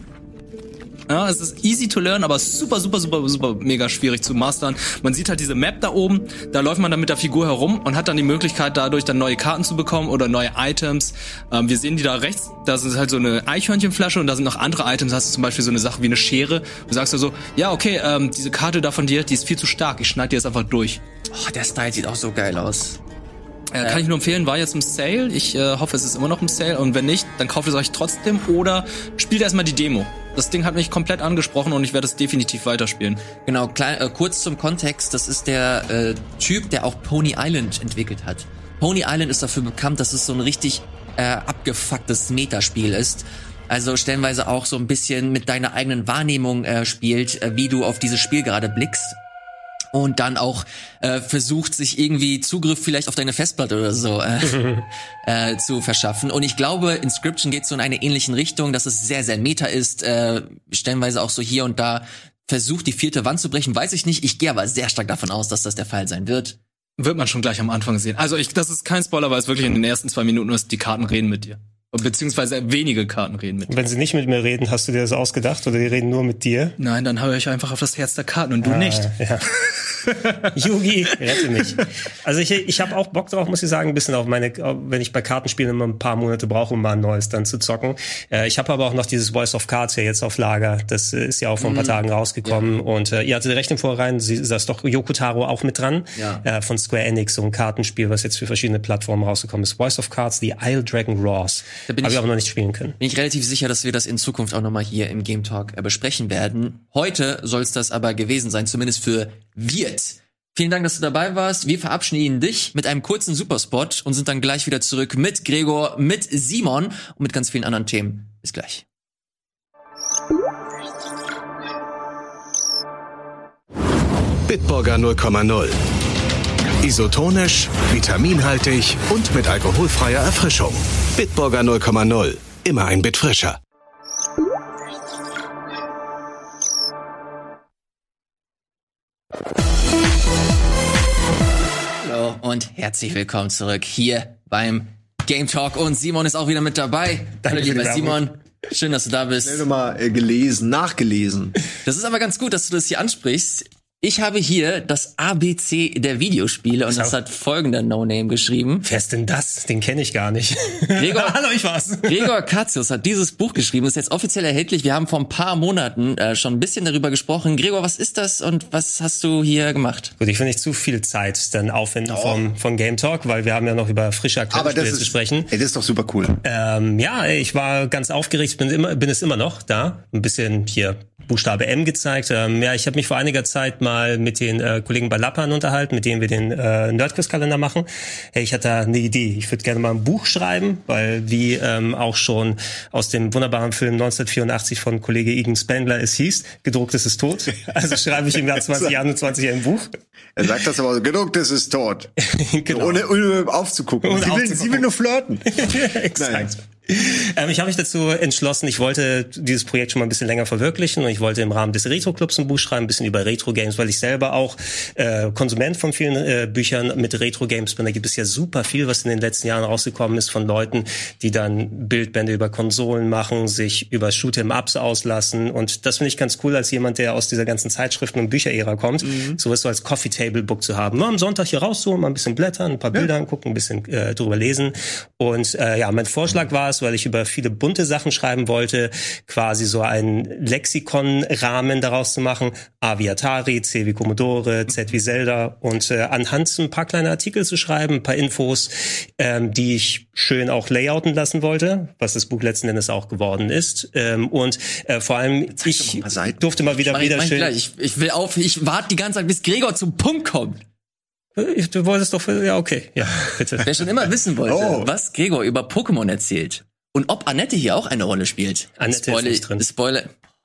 Ja, es ist easy to learn, aber super, super, super, super mega schwierig zu mastern. Man sieht halt diese Map da oben, da läuft man dann mit der Figur herum und hat dann die Möglichkeit, dadurch dann neue Karten zu bekommen oder neue Items. Ähm, wir sehen die da rechts, da ist halt so eine Eichhörnchenflasche und da sind noch andere Items. Da hast du zum Beispiel so eine Sache wie eine Schere. Du sagst ja so, ja, okay, ähm, diese Karte da von dir, die ist viel zu stark, ich schneide dir jetzt einfach durch. Oh, der Style sieht auch so geil aus. Äh, kann ich nur empfehlen, war jetzt im Sale. Ich äh, hoffe, es ist immer noch im Sale. Und wenn nicht, dann kauft es euch trotzdem oder spielt erstmal die Demo. Das Ding hat mich komplett angesprochen und ich werde es definitiv weiterspielen. Genau, klein, äh, kurz zum Kontext. Das ist der äh, Typ, der auch Pony Island entwickelt hat. Pony Island ist dafür bekannt, dass es so ein richtig äh, abgefucktes Metaspiel ist. Also stellenweise auch so ein bisschen mit deiner eigenen Wahrnehmung äh, spielt, äh, wie du auf dieses Spiel gerade blickst. Und dann auch äh, versucht, sich irgendwie Zugriff vielleicht auf deine Festplatte oder so äh, äh, zu verschaffen. Und ich glaube, Inscription geht so in eine ähnliche Richtung, dass es sehr, sehr meta ist, äh, stellenweise auch so hier und da versucht, die vierte Wand zu brechen. Weiß ich nicht, ich gehe aber sehr stark davon aus, dass das der Fall sein wird. Wird man schon gleich am Anfang sehen. Also ich, das ist kein Spoiler, weil es wirklich in den ersten zwei Minuten ist, die Karten reden mit dir. Beziehungsweise wenige Karten reden mit dir. Wenn sie nicht mit mir reden, hast du dir das ausgedacht oder die reden nur mit dir? Nein, dann höre ich einfach auf das Herz der Karten und du ah, nicht. Ja. Yugi, rette mich. Also ich, ich habe auch Bock drauf, muss ich sagen, ein bisschen auf meine, wenn ich bei Kartenspielen immer ein paar Monate brauche, um mal ein neues dann zu zocken. Äh, ich habe aber auch noch dieses Voice of Cards ja jetzt auf Lager. Das äh, ist ja auch vor ein paar Tagen rausgekommen. Ja. Und äh, ihr hattet recht im Vorrein, sie, da ist doch Yoko Taro auch mit dran. Ja. Äh, von Square Enix, so ein Kartenspiel, was jetzt für verschiedene Plattformen rausgekommen ist. Voice of Cards, The Isle Dragon Roars. Habe ich aber noch nicht spielen können. Bin ich relativ sicher, dass wir das in Zukunft auch nochmal hier im Game Talk äh, besprechen werden. Heute soll es das aber gewesen sein, zumindest für Wirt. Vielen Dank, dass du dabei warst. Wir verabschieden dich mit einem kurzen Superspot und sind dann gleich wieder zurück mit Gregor, mit Simon und mit ganz vielen anderen Themen. Bis gleich. Bitburger null Komma null. Isotonisch, vitaminhaltig und mit alkoholfreier Erfrischung. Bitburger null Komma null. Immer ein Bit frischer. Hallo und herzlich willkommen zurück hier beim Game Talk und Simon ist auch wieder mit dabei. Danke, Hallo lieber Werbung. Simon, schön, dass du da bist. Schnell nochmal äh, gelesen, nachgelesen. Das ist aber ganz gut, dass du das hier ansprichst. Ich habe hier das A B C der Videospiele und das hat folgender No-Name geschrieben. Wer ist denn das? Den kenne ich gar nicht. Gregor, Hallo, ich war's. Gregor Katzius hat dieses Buch geschrieben, ist jetzt offiziell erhältlich. Wir haben vor ein paar Monaten äh, schon ein bisschen darüber gesprochen. Gregor, was ist das und was hast du hier gemacht? Gut, ich will nicht zu viel Zeit dann aufwenden oh. vom, von Game Talk, weil wir haben ja noch über frische aktuelle Spiele zu sprechen. Ey, das ist doch super cool. Ähm, ja, ich war ganz aufgeregt, bin immer, bin es immer noch da. Ein bisschen hier Buchstabe M gezeigt. Ähm, ja, ich habe mich vor einiger Zeit mal mit den äh, Kollegen bei Lappan unterhalten, mit denen wir den äh, Nerdquiz-Kalender machen. Hey, ich hatte da eine Idee. Ich würde gerne mal ein Buch schreiben, weil wie ähm, auch schon aus dem wunderbaren Film neunzehnhundertvierundachtzig von Kollege Egan Spengler es hieß, gedrucktes ist tot. Also schreibe ich im Jahr zwanzig einundzwanzig ein Buch. Er sagt das aber, gedrucktes ist tot. Genau. Ohne, ohne aufzugucken. Ohne sie, will, aufzugucken. sie will nur flirten. Exakt. Nein. Ähm, ich habe mich dazu entschlossen, ich wollte dieses Projekt schon mal ein bisschen länger verwirklichen und ich wollte im Rahmen des Retro-Clubs ein Buch schreiben, ein bisschen über Retro-Games, weil ich selber auch äh, Konsument von vielen äh, Büchern mit Retro-Games bin. Da gibt es ja super viel, was in den letzten Jahren rausgekommen ist von Leuten, die dann Bildbände über Konsolen machen, sich über Shoot'em-Ups auslassen und das finde ich ganz cool als jemand, der aus dieser ganzen Zeitschriften- und Bücherära kommt, mhm. sowas so als Coffee-Table-Book zu haben. Nur am Sonntag hier raussuchen, mal ein bisschen blättern, ein paar ja. Bilder angucken, ein bisschen äh, drüber lesen und äh, ja, mein Vorschlag war es, weil ich über viele bunte Sachen schreiben wollte, quasi so einen Lexikon-Rahmen daraus zu machen. A wie Atari, C wie Commodore, Z wie Zelda und äh, anhand ein paar kleine Artikel zu schreiben, ein paar Infos, ähm, die ich schön auch layouten lassen wollte, was das Buch letzten Endes auch geworden ist. Ähm, und äh, vor allem, ich durfte mal wieder, ich wieder mein, schön... Gleich. Ich, ich will auf, ich warte die ganze Zeit, bis Gregor zum Punkt kommt. Ich, du wolltest doch... Ja, okay. Ja, bitte. Wer schon immer wissen wollte, oh. was Gregor über Pokémon erzählt und ob Annette hier auch eine Rolle spielt. Annette Spoiler, ist nicht drin. Spoiler.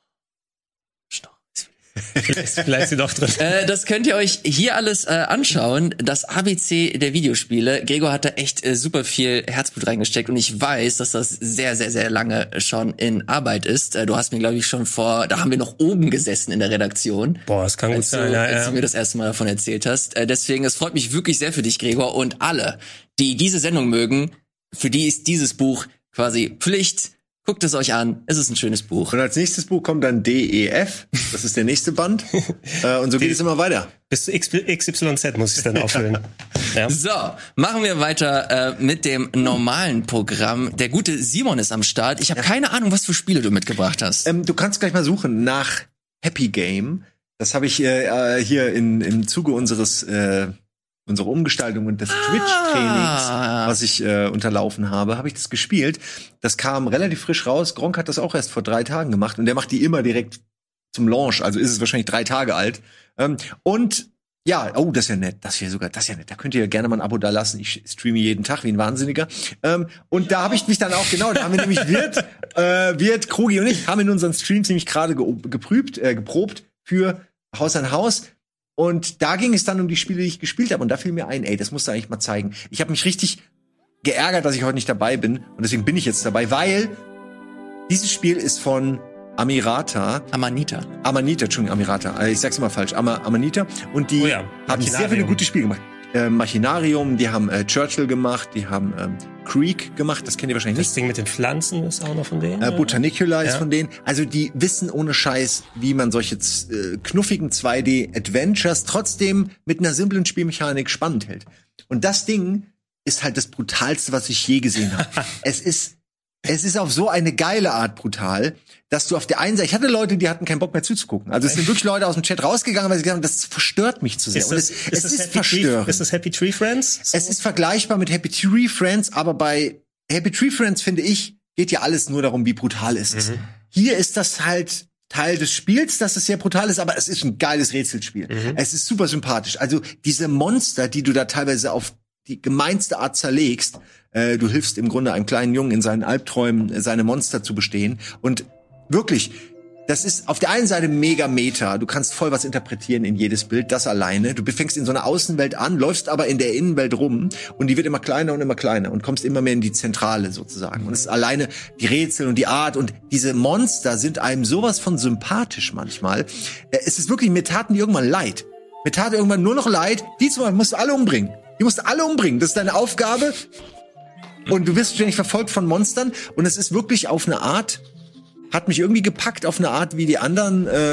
vielleicht, vielleicht sie doch drin. Äh, das könnt ihr euch hier alles äh, anschauen. Das A B C der Videospiele. Gregor hat da echt äh, super viel Herzblut reingesteckt und ich weiß, dass das sehr, sehr, sehr lange schon in Arbeit ist. Äh, du hast mir, glaube ich, schon vor, da haben wir noch oben gesessen in der Redaktion. Boah, das kann gut als du, sein. Ja, als ja. du mir das erste Mal davon erzählt hast. Äh, deswegen, es freut mich wirklich sehr für dich, Gregor. Und alle, die diese Sendung mögen, für die ist dieses Buch quasi Pflicht. Guckt es euch an, es ist ein schönes Buch. Und als nächstes Buch kommt dann D E F, das ist der nächste Band. äh, und so geht es immer weiter. Bis zu X Y Z muss ich dann auffüllen. Ja. So, machen wir weiter äh, mit dem normalen Programm. Der gute Simon ist am Start. Ich habe ja. keine Ahnung, was für Spiele du mitgebracht hast. Ähm, du kannst gleich mal suchen nach Happy Game. Das habe ich äh, hier in, im Zuge unseres... Äh, unsere Umgestaltung und des ah. Twitch-Trainings, was ich äh, unterlaufen habe, habe ich das gespielt. Das kam relativ frisch raus. Gronk hat das auch erst vor drei Tagen gemacht und der macht die immer direkt zum Launch. Also ist es wahrscheinlich drei Tage alt. Ähm, und ja, oh, das ist ja nett. Das wäre sogar, das ist ja nett. Da könnt ihr ja gerne mal ein Abo da lassen. Ich streame jeden Tag wie ein Wahnsinniger. Ähm, und da habe ich mich dann auch, genau, da haben wir nämlich Wirt, äh, Wirt, Krugi und ich haben in unseren Streams nämlich gerade ge- geprüft, äh, geprobt für Haus an Haus. Und da ging es dann um die Spiele, die ich gespielt habe. Und da fiel mir ein, ey, das musst du eigentlich mal zeigen. Ich habe mich richtig geärgert, dass ich heute nicht dabei bin. Und deswegen bin ich jetzt dabei, weil dieses Spiel ist von Amirata. Amanita. Amanita, Entschuldigung, Amirata. Ich sag's immer falsch. Am- Amanita. Und die oh ja, haben sehr viele gute Spiele gemacht. Äh, Machinarium, die haben äh, Churchill gemacht, die haben ähm, Creek gemacht, das kennt ihr wahrscheinlich das nicht. Das Ding mit den Pflanzen ist auch noch von denen? Äh, Botanicula ja. ist von denen. Also die wissen ohne Scheiß, wie man solche äh, knuffigen zwei D-Adventures trotzdem mit einer simplen Spielmechanik spannend hält. Und das Ding ist halt das Brutalste, was ich je gesehen habe. es ist Es ist auf so eine geile Art brutal, dass du auf der einen Seite, ich hatte Leute, die hatten keinen Bock mehr zuzugucken. Also es sind wirklich Leute aus dem Chat rausgegangen, weil sie gesagt haben, das verstört mich zu sehr. Ist Und das, es, ist es das ist Happy verstörend. Tree, ist das Happy Tree Friends? So? Es ist vergleichbar mit Happy Tree Friends, aber bei Happy Tree Friends, finde ich, geht ja alles nur darum, wie brutal es ist. Mhm. Hier ist das halt Teil des Spiels, dass es sehr brutal ist, aber es ist ein geiles Rätselspiel. Mhm. Es ist super sympathisch. Also diese Monster, die du da teilweise auf die gemeinste Art zerlegst, äh, du hilfst im Grunde einem kleinen Jungen in seinen Albträumen, äh, seine Monster zu bestehen. Und wirklich, das ist auf der einen Seite mega Meta. Du kannst voll was interpretieren in jedes Bild, das alleine. Du fängst in so einer Außenwelt an, läufst aber in der Innenwelt rum und die wird immer kleiner und immer kleiner und kommst immer mehr in die Zentrale sozusagen. Und es ist alleine die Rätsel und die Art und diese Monster sind einem sowas von sympathisch manchmal. Äh, es ist wirklich, mir taten die irgendwann leid. Mir tat irgendwann nur noch leid. Die zum Beispiel musst du alle umbringen. Die musst du alle umbringen. Das ist deine Aufgabe. Und du wirst ständig verfolgt von Monstern. Und es ist wirklich auf eine Art, hat mich irgendwie gepackt auf eine Art, wie die anderen, äh,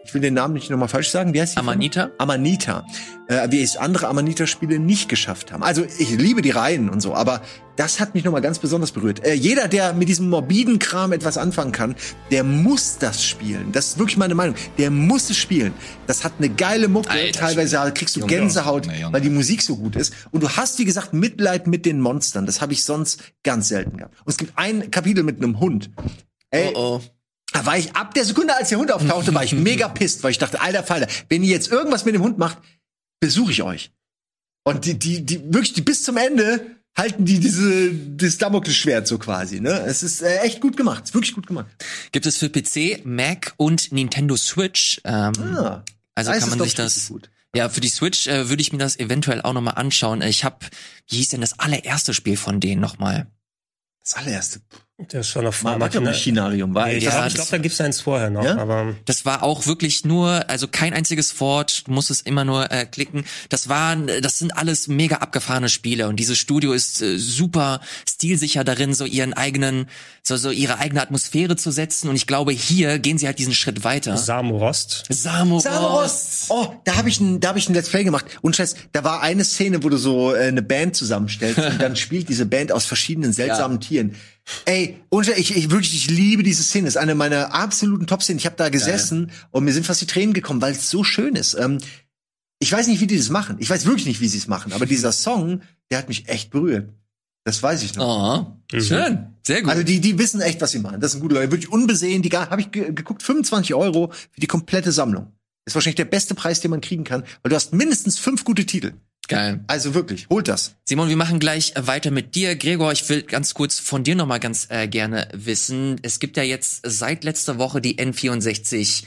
ich will den Namen nicht nochmal falsch sagen, wie heißt die? Amanita? Firma? Amanita. Äh, wie es andere Amanita-Spiele nicht geschafft haben. Also ich liebe die Reihen und so, aber das hat mich nochmal ganz besonders berührt. Äh, jeder, der mit diesem morbiden Kram etwas anfangen kann, der muss das spielen. Das ist wirklich meine Meinung. Der muss es spielen. Das hat eine geile Mucke. Alter, Teilweise kriegst du Junge. Gänsehaut, Junge, Junge. weil die Musik so gut ist. Und du hast, wie gesagt, Mitleid mit den Monstern. Das habe ich sonst ganz selten gehabt. Und es gibt ein Kapitel mit einem Hund. Ey, Oh, oh. da war ich ab der Sekunde, als der Hund auftauchte, war ich mega pisst, weil ich dachte, alter Falter, wenn ihr jetzt irgendwas mit dem Hund macht, besuche ich euch. Und die, die, die, wirklich, die bis zum Ende halten die diese, das Damoklesschwert so quasi, ne? Es ist äh, echt gut gemacht, es ist wirklich gut gemacht. Gibt es für P C, Mac und Nintendo Switch. Ähm, Ah, also da ist kann es man sich doch das... richtig gut. Ja, für die Switch äh, würde ich mir das eventuell auch nochmal anschauen. Ich habe, wie hieß denn das allererste Spiel von denen nochmal? Das allererste. Das ist schon noch vor Machinarium war Ich das glaube, das- glaub, da gibt's eins vorher noch, Ja? aber Das war auch wirklich nur, also kein einziges Wort, du musst es immer nur äh, klicken. Das waren, das sind alles mega abgefahrene Spiele und dieses Studio ist äh, super stilsicher darin, so ihren eigenen, so, so ihre eigene Atmosphäre zu setzen. Und ich glaube, hier gehen sie halt diesen Schritt weiter. Samorost. Samurai. Samuros! Oh, da habe ich ein, da habe ich ein Let's Play gemacht. Und Scheiß, da war eine Szene, wo du so äh, eine Band zusammenstellst und dann spielt diese Band aus verschiedenen seltsamen Tieren. Ey, und ich, ich wirklich, ich liebe diese Szene. Das ist eine meiner absoluten Top-Szenen. Ich habe da gesessen und mir sind fast die Tränen gekommen, weil es so schön ist. Ähm, ich weiß nicht, wie die das machen. Ich weiß wirklich nicht, wie sie es machen. Aber dieser Song, der hat mich echt berührt. Das weiß ich noch. Oh, schön. Sehr gut. Also die, die wissen echt, was sie machen. Das sind gute Leute. Wirklich unbesehen. Die habe ich ge geguckt, fünfundzwanzig Euro für die komplette Sammlung. Ist wahrscheinlich der beste Preis, den man kriegen kann, weil du hast mindestens fünf gute Titel. Geil. Also wirklich, holt das. Simon, wir machen gleich äh, weiter mit dir. Gregor, ich will ganz kurz von dir noch mal ganz äh, gerne wissen. Es gibt ja jetzt seit letzter Woche die N vierundsechzig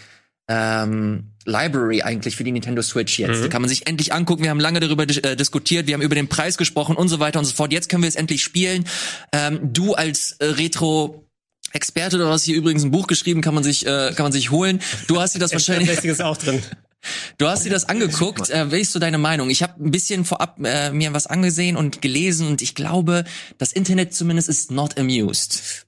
ähm, Library eigentlich für die Nintendo Switch jetzt. Mhm. Die kann man sich endlich angucken. Wir haben lange darüber dis äh, diskutiert. Wir haben über den Preis gesprochen und so weiter und so fort. Jetzt können wir es endlich spielen. Ähm, du als äh, Retro Experte, du hast hier übrigens ein Buch geschrieben, kann man sich äh, kann man sich holen. Du hast dir das wahrscheinlich ist auch drin. Du hast dir das angeguckt. Äh, wie ist so deine Meinung? Ich habe ein bisschen vorab äh, mir was angesehen und gelesen und ich glaube, das Internet zumindest ist not amused.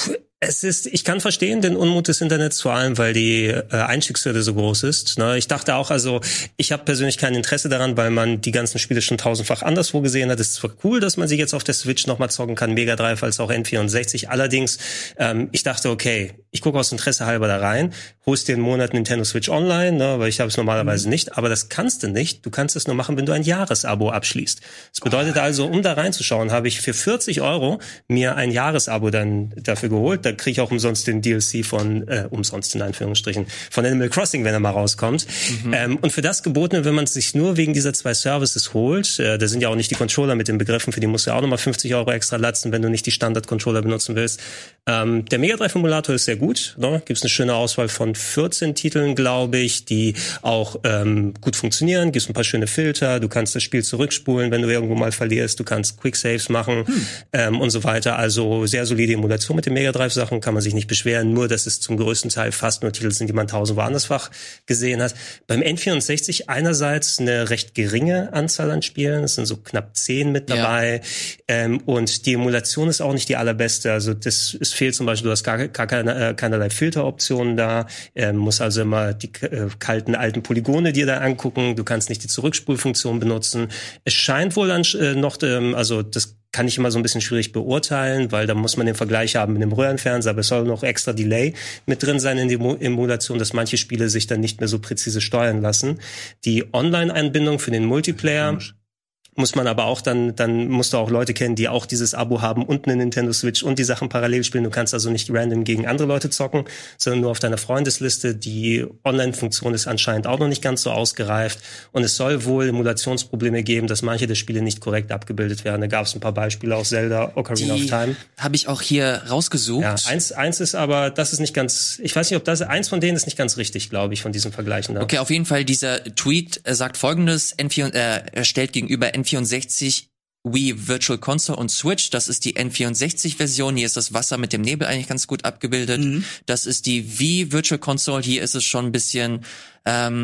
Es ist, ich kann verstehen den Unmut des Internets, vor allem, weil die äh, Einstiegshürde so groß ist. Ne? Ich dachte auch, also ich habe persönlich kein Interesse daran, weil man die ganzen Spiele schon tausendfach anderswo gesehen hat. Es ist zwar cool, dass man sie jetzt auf der Switch nochmal zocken kann, Mega Drive als auch N vierundsechzig. Allerdings, ähm, ich dachte, okay, ich gucke aus Interesse halber da rein, holst dir einen Monat Nintendo Switch Online, ne, weil ich habe es normalerweise mhm. nicht. Aber das kannst du nicht. Du kannst es nur machen, wenn du ein Jahresabo abschließt. Das bedeutet also, um da reinzuschauen, habe ich für vierzig Euro mir ein Jahresabo dann dafür geholt. Da kriege ich auch umsonst den D L C von, äh, umsonst in Anführungsstrichen, von Animal Crossing, wenn er mal rauskommt. Mhm. Ähm, und für das Gebotene, wenn man es sich nur wegen dieser zwei Services holt, äh, da sind ja auch nicht die Controller mit den Begriffen, für die musst du ja auch nochmal fünfzig Euro extra latzen, wenn du nicht die Standard-Controller benutzen willst. Ähm, der Mega Drive Emulator ist sehr gut, ne? Gibt es eine schöne Auswahl von vierzehn Titeln, glaube ich, die auch ähm, gut funktionieren. Gibt es ein paar schöne Filter, du kannst das Spiel zurückspulen, wenn du irgendwo mal verlierst, du kannst Quick-Saves machen hm. ähm, und so weiter. Also sehr solide Emulation mit den Mega Drive Sachen, kann man sich nicht beschweren, nur dass es zum größten Teil fast nur Titel sind, die man tausend woandersfach gesehen hat. Beim N vierundsechzig einerseits eine recht geringe Anzahl an Spielen, es sind so knapp zehn mit dabei, ja. ähm, und die Emulation ist auch nicht die allerbeste, also das, es fehlt zum Beispiel, du hast gar, gar keine, äh, keinerlei Filteroptionen da, ähm, musst also immer die äh, kalten alten Polygone dir da angucken, du kannst nicht die Zurückspulfunktion benutzen. Es scheint wohl an, äh, noch, ähm, also das kann ich immer so ein bisschen schwierig beurteilen, weil da muss man den Vergleich haben mit dem Röhrenfernseher, aber es soll noch extra Delay mit drin sein in der Emulation, dass manche Spiele sich dann nicht mehr so präzise steuern lassen. Die Online-Einbindung für den Multiplayer muss man aber auch dann, dann musst du auch Leute kennen, die auch dieses Abo haben und eine Nintendo Switch und die Sachen parallel spielen. Du kannst also nicht random gegen andere Leute zocken, sondern nur auf deiner Freundesliste. Die Online-Funktion ist anscheinend auch noch nicht ganz so ausgereift und es soll wohl Emulationsprobleme geben, dass manche der Spiele nicht korrekt abgebildet werden. Da gab es ein paar Beispiele aus Zelda, Ocarina of Time. Habe ich auch hier rausgesucht. Ja, eins, eins ist aber, das ist nicht ganz, ich weiß nicht, ob das, eins von denen ist nicht ganz richtig, glaube ich, von diesen Vergleichen da. Okay, auf jeden Fall, dieser Tweet äh, sagt Folgendes, N vier, äh, er stellt gegenüber N vierundsechzig Wii Virtual Console und Switch, das ist die N vierundsechzig-Version, hier ist das Wasser mit dem Nebel eigentlich ganz gut abgebildet. Mhm. Das ist die Wii Virtual Console, hier ist es schon ein bisschen ähm,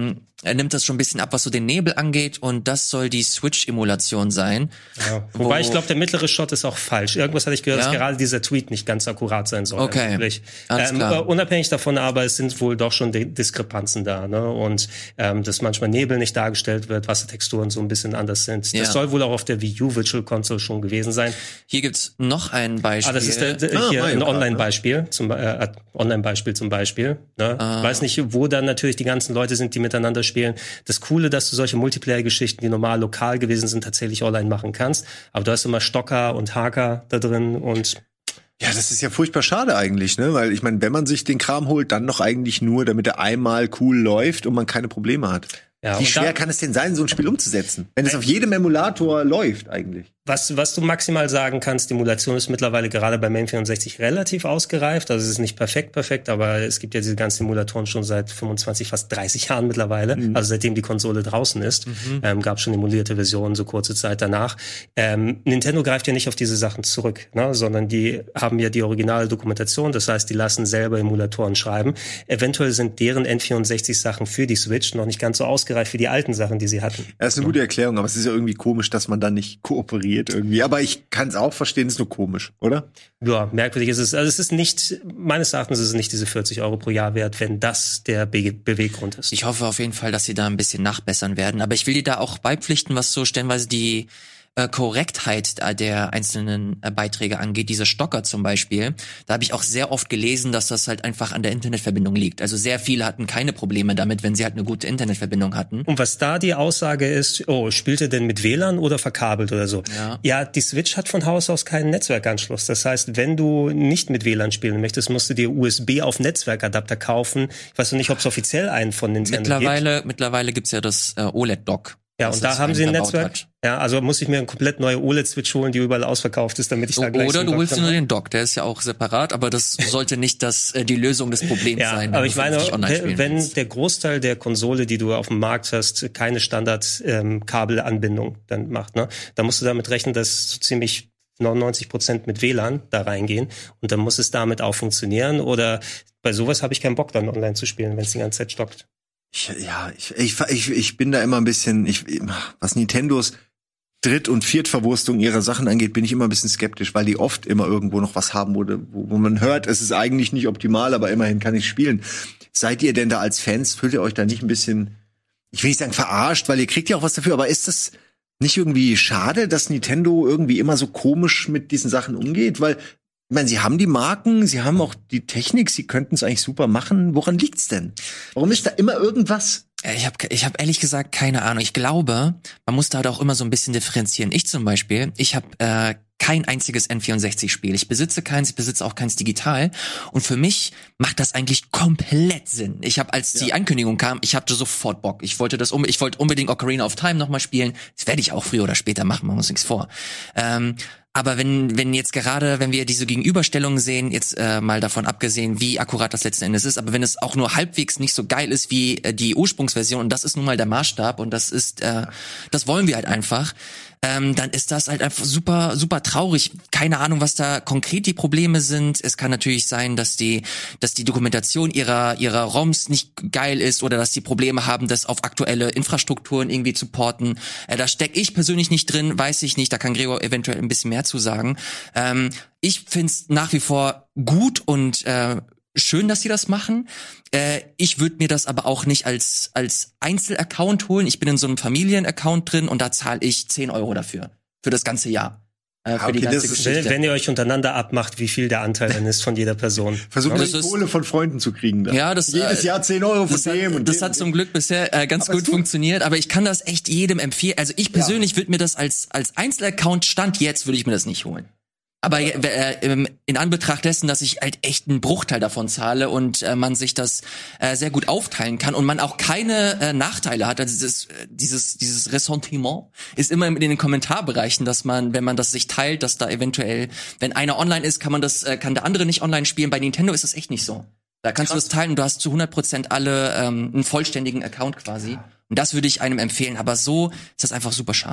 er nimmt das schon ein bisschen ab, was so den Nebel angeht, und das soll die Switch-Emulation sein. Ja. Wobei ich glaube, der mittlere Shot ist auch falsch. Irgendwas hatte ich gehört, Ja? dass gerade dieser Tweet nicht ganz akkurat sein soll. Okay, alles ähm, klar. Unabhängig davon aber, es sind wohl doch schon Di- Diskrepanzen da, ne? Und ähm, dass manchmal Nebel nicht dargestellt wird, Wassertexturen so ein bisschen anders sind. Ja. Das soll wohl auch auf der Wii U Virtual Console schon gewesen sein. Hier gibt's noch ein Beispiel. Ah, das ist der, der, Ah, hier Mario ein Kart, Online-Beispiel, zum äh, Online-Beispiel zum Beispiel. Ne? Ah. Ich weiß nicht, wo dann natürlich die ganzen Leute sind, die miteinander spielen. Das Coole, dass du solche Multiplayer-Geschichten, die normal lokal gewesen sind, tatsächlich online machen kannst. Aber du hast immer Stocker und Haker da drin und Ja, das ist ja furchtbar schade eigentlich, ne? Weil ich meine, wenn man sich den Kram holt, dann doch eigentlich nur, damit er einmal cool läuft und man keine Probleme hat. ja, Wie und schwer da, kann es denn sein, so ein Spiel umzusetzen? Wenn es auf jedem Emulator läuft eigentlich. was, was du maximal sagen kannst, die Emulation ist mittlerweile gerade beim N vierundsechzig relativ ausgereift. Also es ist nicht perfekt perfekt, aber es gibt ja diese ganzen Emulatoren schon seit fünfundzwanzig, fast dreißig Jahren mittlerweile. Mhm. Also seitdem die Konsole draußen ist, mhm. ähm, gab es schon emulierte Versionen so kurze Zeit danach. Ähm, Nintendo greift ja nicht auf diese Sachen zurück, ne? Sondern die haben ja die originale Dokumentation. Das heißt, die lassen selber Emulatoren schreiben. Eventuell sind deren N vierundsechzig Sachen für die Switch noch nicht ganz so ausgereift wie die alten Sachen, die sie hatten. Das ist eine gute Erklärung, aber es ist ja irgendwie komisch, dass man dann nicht kooperiert irgendwie. Aber ich kann es auch verstehen, ist nur komisch, oder? Ja, merkwürdig ist es. Also es ist nicht, meines Erachtens ist es nicht diese vierzig Euro pro Jahr wert, wenn das der Be- Beweggrund ist. Ich hoffe auf jeden Fall, dass sie da ein bisschen nachbessern werden. Aber ich will dir da auch beipflichten, was so stellenweise die äh, Korrektheit der einzelnen äh, Beiträge angeht. Diese Stocker zum Beispiel. Da habe ich auch sehr oft gelesen, dass das halt einfach an der Internetverbindung liegt. Also sehr viele hatten keine Probleme damit, wenn sie halt eine gute Internetverbindung hatten. Und was da die Aussage ist, oh, spielt er denn mit W L A N oder verkabelt oder so? Ja. Ja, die Switch hat von Haus aus keinen Netzwerkanschluss. Das heißt, wenn du nicht mit W L A N spielen möchtest, musst du dir U S B auf Netzwerkadapter kaufen. Ich weiß noch nicht, ob es offiziell einen von Nintendo Mittlerweile, gibt. mittlerweile gibt's ja das äh, O L E D-Dock. Ja, das und da das haben sie ein verbaut Netzwerk. hat. Ja, also muss ich mir eine komplett neue O L E D-Switch holen, die überall ausverkauft ist, damit ich da gleich so Oder einen du Dock holst dir drin nur habe. den Dock, der ist ja auch separat, aber das sollte nicht das äh, die Lösung des Problems Ja, sein. wenn aber du ich meine, vernünftig online spielen wenn willst. der Großteil der Konsole, die du auf dem Markt hast, keine Standard-Kabelanbindung dann macht, ne, dann musst du damit rechnen, dass so ziemlich neunundneunzig Prozent mit W L A N da reingehen und dann muss es damit auch funktionieren. Oder bei sowas habe ich keinen Bock, dann online zu spielen, wenn es die ganze Zeit stockt. Ich, ja, ich, ich, ich, ich bin da immer ein bisschen, ich, was Nintendos Dritt- und Viertverwurstung ihrer Sachen angeht, bin ich immer ein bisschen skeptisch, weil die oft immer irgendwo noch was haben, wo, wo, wo man hört, es ist eigentlich nicht optimal, aber immerhin kann ich spielen. Seid ihr denn da als Fans, fühlt ihr euch da nicht ein bisschen, ich will nicht sagen verarscht, weil ihr kriegt ja auch was dafür, aber ist das nicht irgendwie schade, dass Nintendo irgendwie immer so komisch mit diesen Sachen umgeht? Weil, ich meine, sie haben die Marken, sie haben auch die Technik, sie könnten es eigentlich super machen. Woran liegt's denn? Warum ist da immer irgendwas? Ich habe ich hab ehrlich gesagt keine Ahnung. Ich glaube, man muss da halt auch immer so ein bisschen differenzieren. Ich zum Beispiel, ich habe äh, kein einziges N vierundsechzig-Spiel. Ich besitze keins, ich besitze auch keins digital. Und für mich macht das eigentlich komplett Sinn. Ich habe, als die Ja. Ankündigung kam, ich hatte sofort Bock. Ich wollte das, um, ich wollte unbedingt Ocarina of Time nochmal spielen. Das werde ich auch früher oder später machen, machen wir uns nichts vor. Ähm, Aber wenn, wenn jetzt gerade, wenn wir diese Gegenüberstellung sehen, jetzt äh, mal davon abgesehen, wie akkurat das letzten Endes ist, aber wenn es auch nur halbwegs nicht so geil ist wie äh, die Ursprungsversion, und das ist nun mal der Maßstab und das ist, äh, das wollen wir halt einfach, ähm, dann ist das halt einfach super, super traurig. Keine Ahnung, was da konkret die Probleme sind. Es kann natürlich sein, dass die, dass die Dokumentation ihrer, ihrer ROMs nicht geil ist oder dass die Probleme haben, das auf aktuelle Infrastrukturen irgendwie zu porten. Äh, da steck ich persönlich nicht drin, weiß ich nicht. Da kann Gregor eventuell ein bisschen mehr zu sagen. Ähm, ich find's nach wie vor gut und äh, schön, dass sie das machen. Äh, ich würde mir das aber auch nicht als als Einzelaccount holen. Ich bin in so einem Familienaccount drin und da zahle ich zehn Euro dafür. Für das ganze Jahr. Äh, für okay, die ganze das ist- Geschichte. Wenn, wenn ihr euch untereinander abmacht, wie viel der Anteil dann ist von jeder Person. Versucht Das die ist- Kohle von Freunden zu kriegen. Da. Ja, das, Jedes äh, Jahr zehn Euro von Das hat, dem und das dem hat und zum dem. Glück bisher äh, ganz Aber gut ist gut. funktioniert, aber ich kann das echt jedem empfehlen. Also ich persönlich würde mir das als als Einzelaccount Stand jetzt würde ich mir das nicht holen. Aber äh, ähm, in Anbetracht dessen, dass ich halt echt einen Bruchteil davon zahle und äh, man sich das äh, sehr gut aufteilen kann und man auch keine äh, Nachteile hat, also dieses äh, dieses dieses Ressentiment ist immer in den Kommentarbereichen, dass man, wenn man das sich teilt, dass da eventuell, wenn einer online ist, kann man das äh, kann der andere nicht online spielen. Bei Nintendo ist das echt nicht so. Da kannst Krass. du das teilen und du hast zu hundert Prozent alle ähm, einen vollständigen Account quasi. Und das würde ich einem empfehlen. Aber so ist das einfach super schade.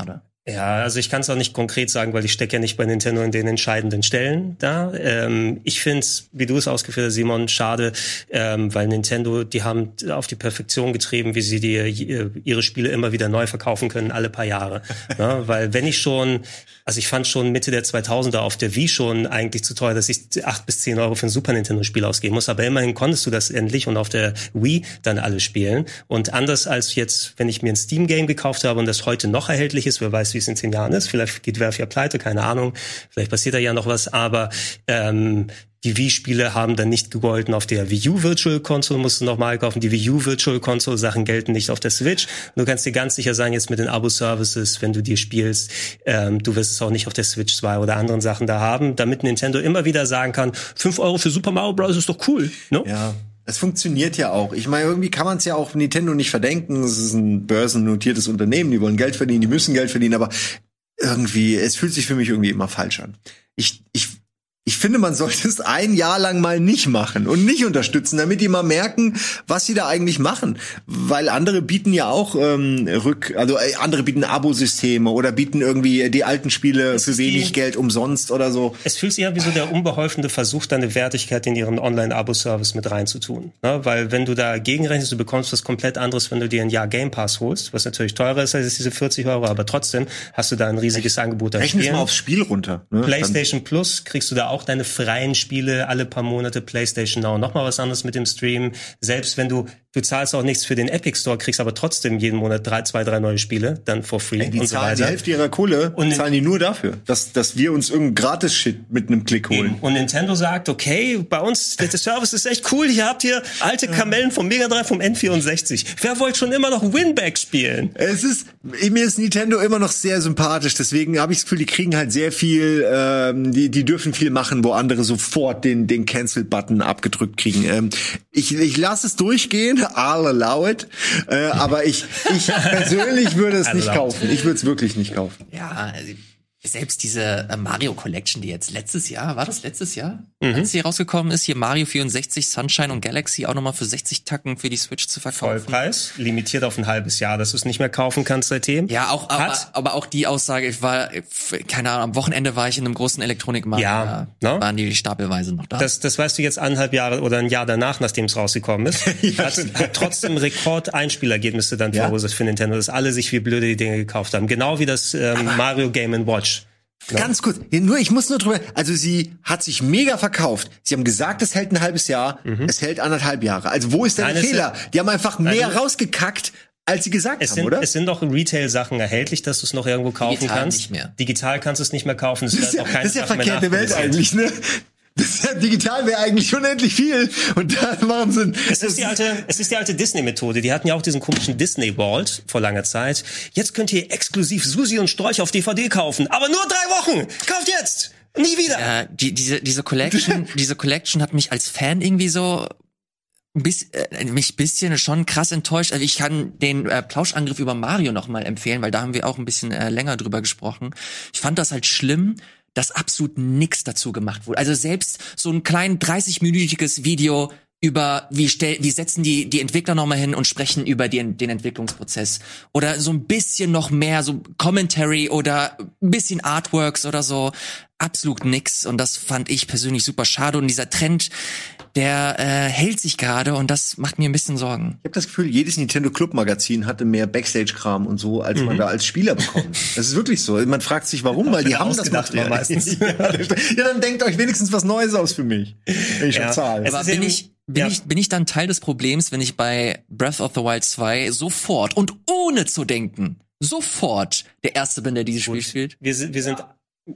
Ja, also ich kann es auch nicht konkret sagen, weil ich stecke ja nicht bei Nintendo in den entscheidenden Stellen da. Ähm, ich finde es, wie du es ausgeführt hast, Simon, schade, ähm, weil Nintendo, die haben auf die Perfektion getrieben, wie sie dir ihre Spiele immer wieder neu verkaufen können, alle paar Jahre. Ja, weil wenn ich schon, also ich fand schon Mitte der zweitausender auf der Wii schon eigentlich zu teuer, dass ich acht bis zehn Euro für ein Super Nintendo-Spiel ausgeben muss, aber immerhin konntest du das endlich und auf der Wii dann alle spielen. Und anders als jetzt, wenn ich mir ein Steam-Game gekauft habe und das heute noch erhältlich ist, wer weiß, wie es in zehn Jahren ist, vielleicht geht Valve ja pleite, keine Ahnung, vielleicht passiert da ja noch was, aber ähm, die Wii-Spiele haben dann nicht gegolten auf der Wii U Virtual Console, musst du nochmal kaufen. Die Wii U Virtual Console Sachen gelten nicht auf der Switch. Und du kannst dir ganz sicher sein, jetzt mit den Abo-Services, wenn du dir spielst, ähm, du wirst es auch nicht auf der Switch zwei oder anderen Sachen da haben, damit Nintendo immer wieder sagen kann, fünf Euro für Super Mario Bros. Ist doch cool, ne? Ja. Es funktioniert ja auch. Ich meine, irgendwie kann man es ja auch Nintendo nicht verdenken. Es ist ein börsennotiertes Unternehmen, die wollen Geld verdienen, die müssen Geld verdienen, aber irgendwie, es fühlt sich für mich irgendwie immer falsch an. Ich, ich, ich finde, man sollte es ein Jahr lang mal nicht machen und nicht unterstützen, damit die mal merken, was sie da eigentlich machen. Weil andere bieten ja auch ähm, rück, also äh, andere bieten Abosysteme oder bieten irgendwie die alten Spiele Es für ist wenig die- Geld umsonst oder so. Es fühlt sich ja wie so der unbeholfene Versuch, deine Wertigkeit in ihren Online-Abo-Service mit reinzutun. Ne? Weil wenn du da gegenrechnest, du bekommst was komplett anderes, wenn du dir ein Jahr Game Pass holst, was natürlich teurer ist als diese vierzig Euro, aber trotzdem hast du da ein riesiges Angebot an Rechnen es Spielen. mal aufs Spiel runter. Ne? PlayStation Plus kriegst du da auch deine freien Spiele alle paar Monate. PlayStation Now nochmal was anderes mit dem Stream. Selbst wenn du, du zahlst auch nichts für den Epic Store, kriegst aber trotzdem jeden Monat drei, zwei, drei neue Spiele, dann for free Ey, die und so zahlen die weiter. Hälfte ihrer Kohle Und- zahlen die nur dafür, dass, dass wir uns irgendeinen Gratis-Shit mit einem Klick holen. Und Nintendo sagt, okay, bei uns, der, der Service ist echt cool, ihr habt hier alte Kamellen vom Mega Drive, vom N vierundsechzig. Wer wollte schon immer noch Winback spielen? Es ist, mir ist Nintendo immer noch sehr sympathisch, deswegen habe ich das Gefühl, die kriegen halt sehr viel, ähm, die, die dürfen viel machen, wo andere sofort den, den Cancel-Button abgedrückt kriegen. Ähm, ich, ich lasse es durchgehen, I'll allow it, äh, aber ich, ich persönlich würde es nicht Allow it. kaufen. Ich würde es wirklich nicht kaufen. Ja, also selbst diese äh, Mario Collection, die jetzt letztes Jahr, war das letztes Jahr, als die rausgekommen ist, hier Mario vierundsechzig, Sunshine und Galaxy auch nochmal für sechzig Tacken für die Switch zu verkaufen. Vollpreis, limitiert auf ein halbes Jahr, dass du es nicht mehr kaufen kannst seitdem. Ja, auch, aber, Hat- aber auch die Aussage, ich war, keine Ahnung, am Wochenende war ich in einem großen Elektronikmarkt, Ja, da ne? waren die stapelweise noch da. Das, das weißt du jetzt anderthalb Jahre oder ein Jahr danach, nachdem es rausgekommen ist. hat, hat trotzdem Rekord-Einspielergebnisse dann Ja. verursacht für Nintendo, dass alle sich wie blöde die Dinge gekauft haben. Genau wie das ähm, Mario Game and Watch. Ganz kurz, nur ich muss nur drüber, also sie hat sich mega verkauft. Sie haben gesagt, es hält ein halbes Jahr, es hält anderthalb Jahre. Also wo ist denn Nein, der es Fehler? Die haben einfach mehr Also- rausgekackt, als sie gesagt Es haben, sind, oder? es sind doch Retail-Sachen erhältlich, dass du es noch irgendwo kaufen Digital kannst. nicht mehr. Digital kannst du es nicht mehr kaufen. Es Das ist wird ja, auch keine das ist ja Sachen mehr verkehrte Welt nachproduziert. eigentlich, ne? Das ist ja, digital wäre eigentlich unendlich viel. Und da machen sie... Es ist die alte, es ist die alte Disney-Methode. Die hatten ja auch diesen komischen Disney Vault vor langer Zeit. Jetzt könnt ihr exklusiv Susi und Strolch auf D V D kaufen. Aber nur drei Wochen! Kauft jetzt! Nie wieder! Ja, die, diese, diese Collection, diese Collection hat mich als Fan irgendwie so ein bisschen, äh, mich bisschen schon krass enttäuscht. Also ich kann den äh, Plauschangriff über Mario noch mal empfehlen, weil da haben wir auch ein bisschen äh, länger drüber gesprochen. Ich fand das halt schlimm, dass absolut nix dazu gemacht wurde. Also selbst so ein klein dreißig-minütiges Video über wie stell, wie setzen die die Entwickler noch mal hin und sprechen über den den Entwicklungsprozess oder so ein bisschen noch mehr so Commentary oder ein bisschen Artworks oder so, absolut nix, und das fand ich persönlich super schade, und dieser Trend, der äh, hält sich gerade, und das macht mir ein bisschen Sorgen. Ich habe das Gefühl, jedes Nintendo Club Magazin hatte mehr Backstage-Kram und so, als man da als Spieler bekommt. Das ist wirklich so. Man fragt sich, warum, weil die haben das ausgedacht war Material. meistens. Ja, dann denkt euch wenigstens was Neues aus für mich, wenn ich Ja. schon zahle. Es Aber ist bin eben- ich bin ja. ich bin ich dann Teil des Problems, wenn ich bei Breath of the Wild zwei sofort und ohne zu denken sofort der Erste bin, der dieses Spiel spielt? Wir sind, wir sind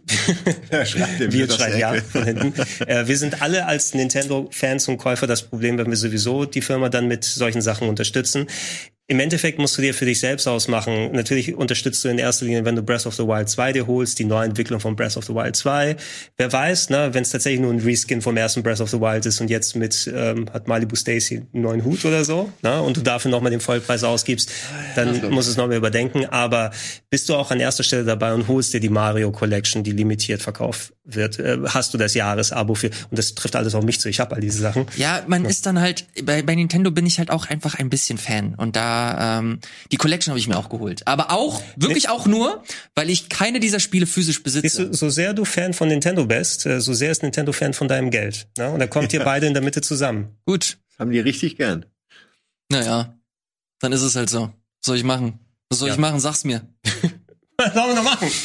Ja, schreibt dem wir das schreien ja Ecke. von hinten. Äh, wir sind alle als Nintendo-Fans und Käufer das Problem, wenn wir sowieso die Firma dann mit solchen Sachen unterstützen. Im Endeffekt musst du dir für dich selbst ausmachen. Natürlich unterstützt du in erster Linie, wenn du Breath of the Wild zwei dir holst, die Neuentwicklung von Breath of the Wild zwei. Wer weiß, ne, wenn es tatsächlich nur ein Reskin vom ersten Breath of the Wild ist und jetzt mit ähm, hat Malibu Stacy einen neuen Hut oder so, ne, und du dafür nochmal den Vollpreis ausgibst, dann musst du es nochmal überdenken. Aber bist du auch an erster Stelle dabei und holst dir die Mario Collection, die limitiert verkauf, wird, äh, hast du das Jahresabo für. Und das trifft alles auf mich zu. Ich habe all diese Sachen. Ja, man ja. ist dann halt, bei, bei Nintendo bin ich halt auch einfach ein bisschen Fan. Und da, ähm, die Collection habe ich mir auch geholt. Aber auch, wirklich auch nur, weil ich keine dieser Spiele physisch besitze. Du, so sehr du Fan von Nintendo bist, äh, so sehr ist Nintendo Fan von deinem Geld. Ne? Und dann kommt ja. ihr beide in der Mitte zusammen. Gut. Das haben die richtig gern. Naja, dann ist es halt so. Was soll ich machen? Was soll ja. ich machen? Sag's mir. Was sollen wir noch machen?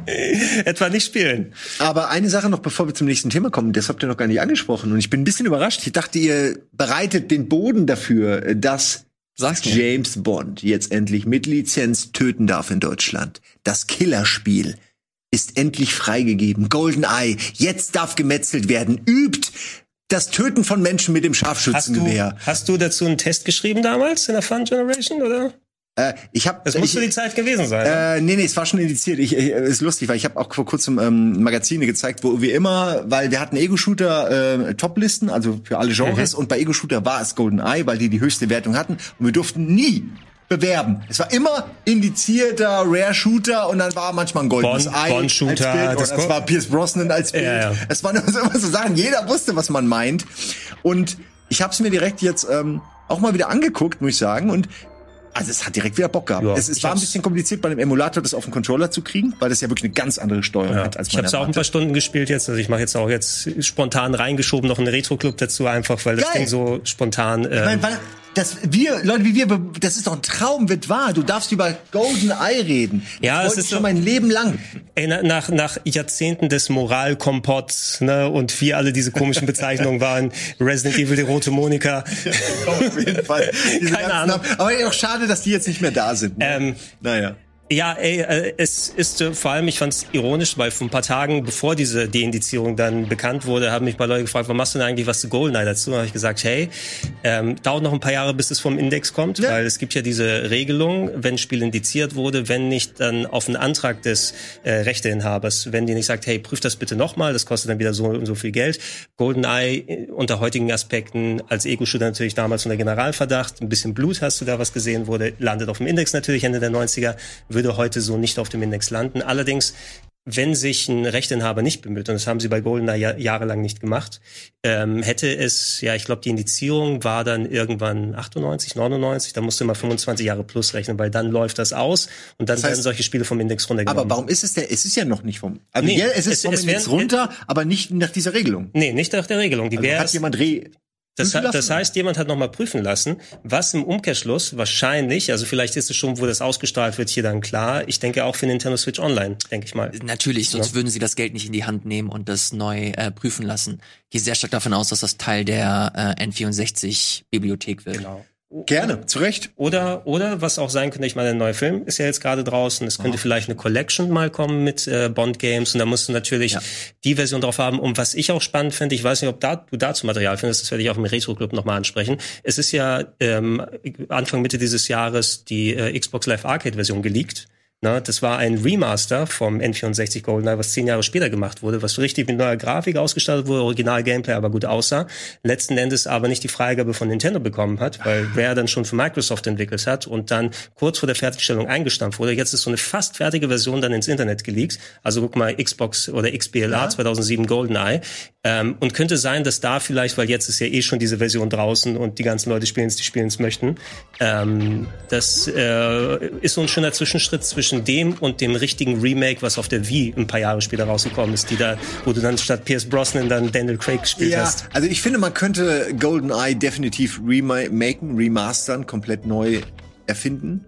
Etwa nicht spielen. Aber eine Sache noch, bevor wir zum nächsten Thema kommen, das habt ihr noch gar nicht angesprochen. Und ich bin ein bisschen überrascht. Ich dachte, ihr bereitet den Boden dafür, dass Sag's mir. James Bond jetzt endlich mit Lizenz töten darf in Deutschland. Das Killerspiel ist endlich freigegeben. GoldenEye, jetzt darf gemetzelt werden. Übt das Töten von Menschen mit dem Scharfschützengewehr. Hast du, hast du dazu einen Test geschrieben damals in der Fun Generation, oder? Äh, ich hab, das muss ich, für die Zeit gewesen sein. Äh, nee, nee, es war schon indiziert. Ich, ich, ist lustig, weil ich habe auch vor kurzem ähm, Magazine gezeigt, wo wir immer, weil wir hatten Ego-Shooter äh, Top-Listen, also für alle Genres, mhm. und bei Ego-Shooter war es GoldenEye, weil die die höchste Wertung hatten, und wir durften nie bewerben. Es war immer indizierter Rare-Shooter und dann war manchmal ein goldenes Bond, Ei Bond als Shooter, Bild das oder es war Pierce Brosnan als Bild. Ja, ja. Es waren immer so Sachen, jeder wusste, was man meint. Und ich habe es mir direkt jetzt ähm, auch mal wieder angeguckt, muss ich sagen, und also es hat direkt wieder Bock gehabt. Ja, es, es war ein bisschen kompliziert, bei dem Emulator das auf den Controller zu kriegen, weil das ja wirklich eine ganz andere Steuerung ja. hat als ich habe es auch ein paar Stunden gespielt jetzt. Also ich mache jetzt auch jetzt spontan reingeschoben noch einen Retro-Club dazu, einfach weil das Geil. Ding so spontan. Ähm, ich mein, weil das wir Leute wie wir, das ist doch ein Traum, wird wahr. Du darfst über GoldenEye reden. Das ja, es ist ist schon so, mein Leben lang. Ey, nach nach Jahrzehnten des Moralkompotts, ne, und wie alle diese komischen Bezeichnungen waren, Resident Evil, die rote Monika. Auf jeden Fall. Diese Keine Ahnung. Namen. Aber ja, doch schade, dass die jetzt nicht mehr da sind. Ne? Ähm, naja. Ja, ey, äh, es ist äh, vor allem, ich fand's ironisch, weil vor ein paar Tagen, bevor diese Deindizierung dann bekannt wurde, haben mich mal Leute gefragt, warum machst du denn eigentlich was zu GoldenEye dazu? Da habe ich gesagt, hey, ähm, dauert noch ein paar Jahre, bis es vom Index kommt, ja. weil es gibt ja diese Regelung, wenn ein Spiel indiziert wurde, wenn nicht dann auf einen Antrag des äh, Rechteinhabers, wenn die nicht sagt, hey, prüf das bitte nochmal, das kostet dann wieder so und so viel Geld. GoldenEye unter heutigen Aspekten als Ego-Shooter natürlich damals unter Generalverdacht, ein bisschen Blut hast du da, was gesehen wurde, landet auf dem Index natürlich Ende der neunziger, würde heute so nicht auf dem Index landen. Allerdings, wenn sich ein Rechteinhaber nicht bemüht, und das haben sie bei GoldenEye ja, jahrelang nicht gemacht, ähm, hätte es, ja, ich glaube, die Indizierung war dann irgendwann achtundneunzig, neunundneunzig, da musste man fünfundzwanzig Jahre plus rechnen, weil dann läuft das aus und dann das heißt, werden solche Spiele vom Index runtergenommen. Aber warum ist es denn, es ist ja noch nicht vom, also nee, ja, es ist es, vom es Index werden, runter, aber nicht nach dieser Regelung. Nee, nicht nach der Regelung. Die also wäre hat jemand re Das, das heißt, jemand hat nochmal prüfen lassen, was im Umkehrschluss wahrscheinlich, also vielleicht ist es schon, wo das ausgestrahlt wird, hier dann klar. Ich denke auch für Nintendo Switch Online, denke ich mal. Natürlich, sonst ja. würden sie das Geld nicht in die Hand nehmen und das neu äh, prüfen lassen. Ich gehe sehr stark davon aus, dass das Teil der äh, N vierundsechzig-Bibliothek wird. Genau. Gerne, zu Recht. Oder, oder was auch sein könnte, ich meine, der neue Film ist ja jetzt gerade draußen. Es könnte oh. vielleicht eine Collection mal kommen mit äh, Bond-Games und da musst du natürlich ja. die Version drauf haben. Und was ich auch spannend finde, ich weiß nicht, ob da, du dazu Material findest, das werde ich auch im Retro-Club nochmal ansprechen. Es ist ja ähm, Anfang, Mitte dieses Jahres die äh, Xbox Live Arcade-Version geleakt. Na, das war ein Remaster vom N vierundsechzig GoldenEye, was zehn Jahre später gemacht wurde, was richtig mit neuer Grafik ausgestattet wurde, Original-Gameplay aber gut aussah, letzten Endes aber nicht die Freigabe von Nintendo bekommen hat, weil Rare dann schon für Microsoft entwickelt hat und dann kurz vor der Fertigstellung eingestampft wurde. Jetzt ist so eine fast fertige Version dann ins Internet geleakt. Also guck mal, Xbox oder X B L A ja. zweitausendsieben GoldenEye. Ähm, und könnte sein, dass da vielleicht, weil jetzt ist ja eh schon diese Version draußen und die ganzen Leute spielen es, die spielen es möchten, ähm, das äh, ist so ein schöner Zwischenschritt zwischen dem und dem richtigen Remake, was auf der Wii ein paar Jahre später rausgekommen ist, die da, wo du dann statt Pierce Brosnan dann Daniel Craig gespielt ja, hast. Also ich finde, man könnte GoldenEye definitiv remaken, remastern, komplett neu erfinden.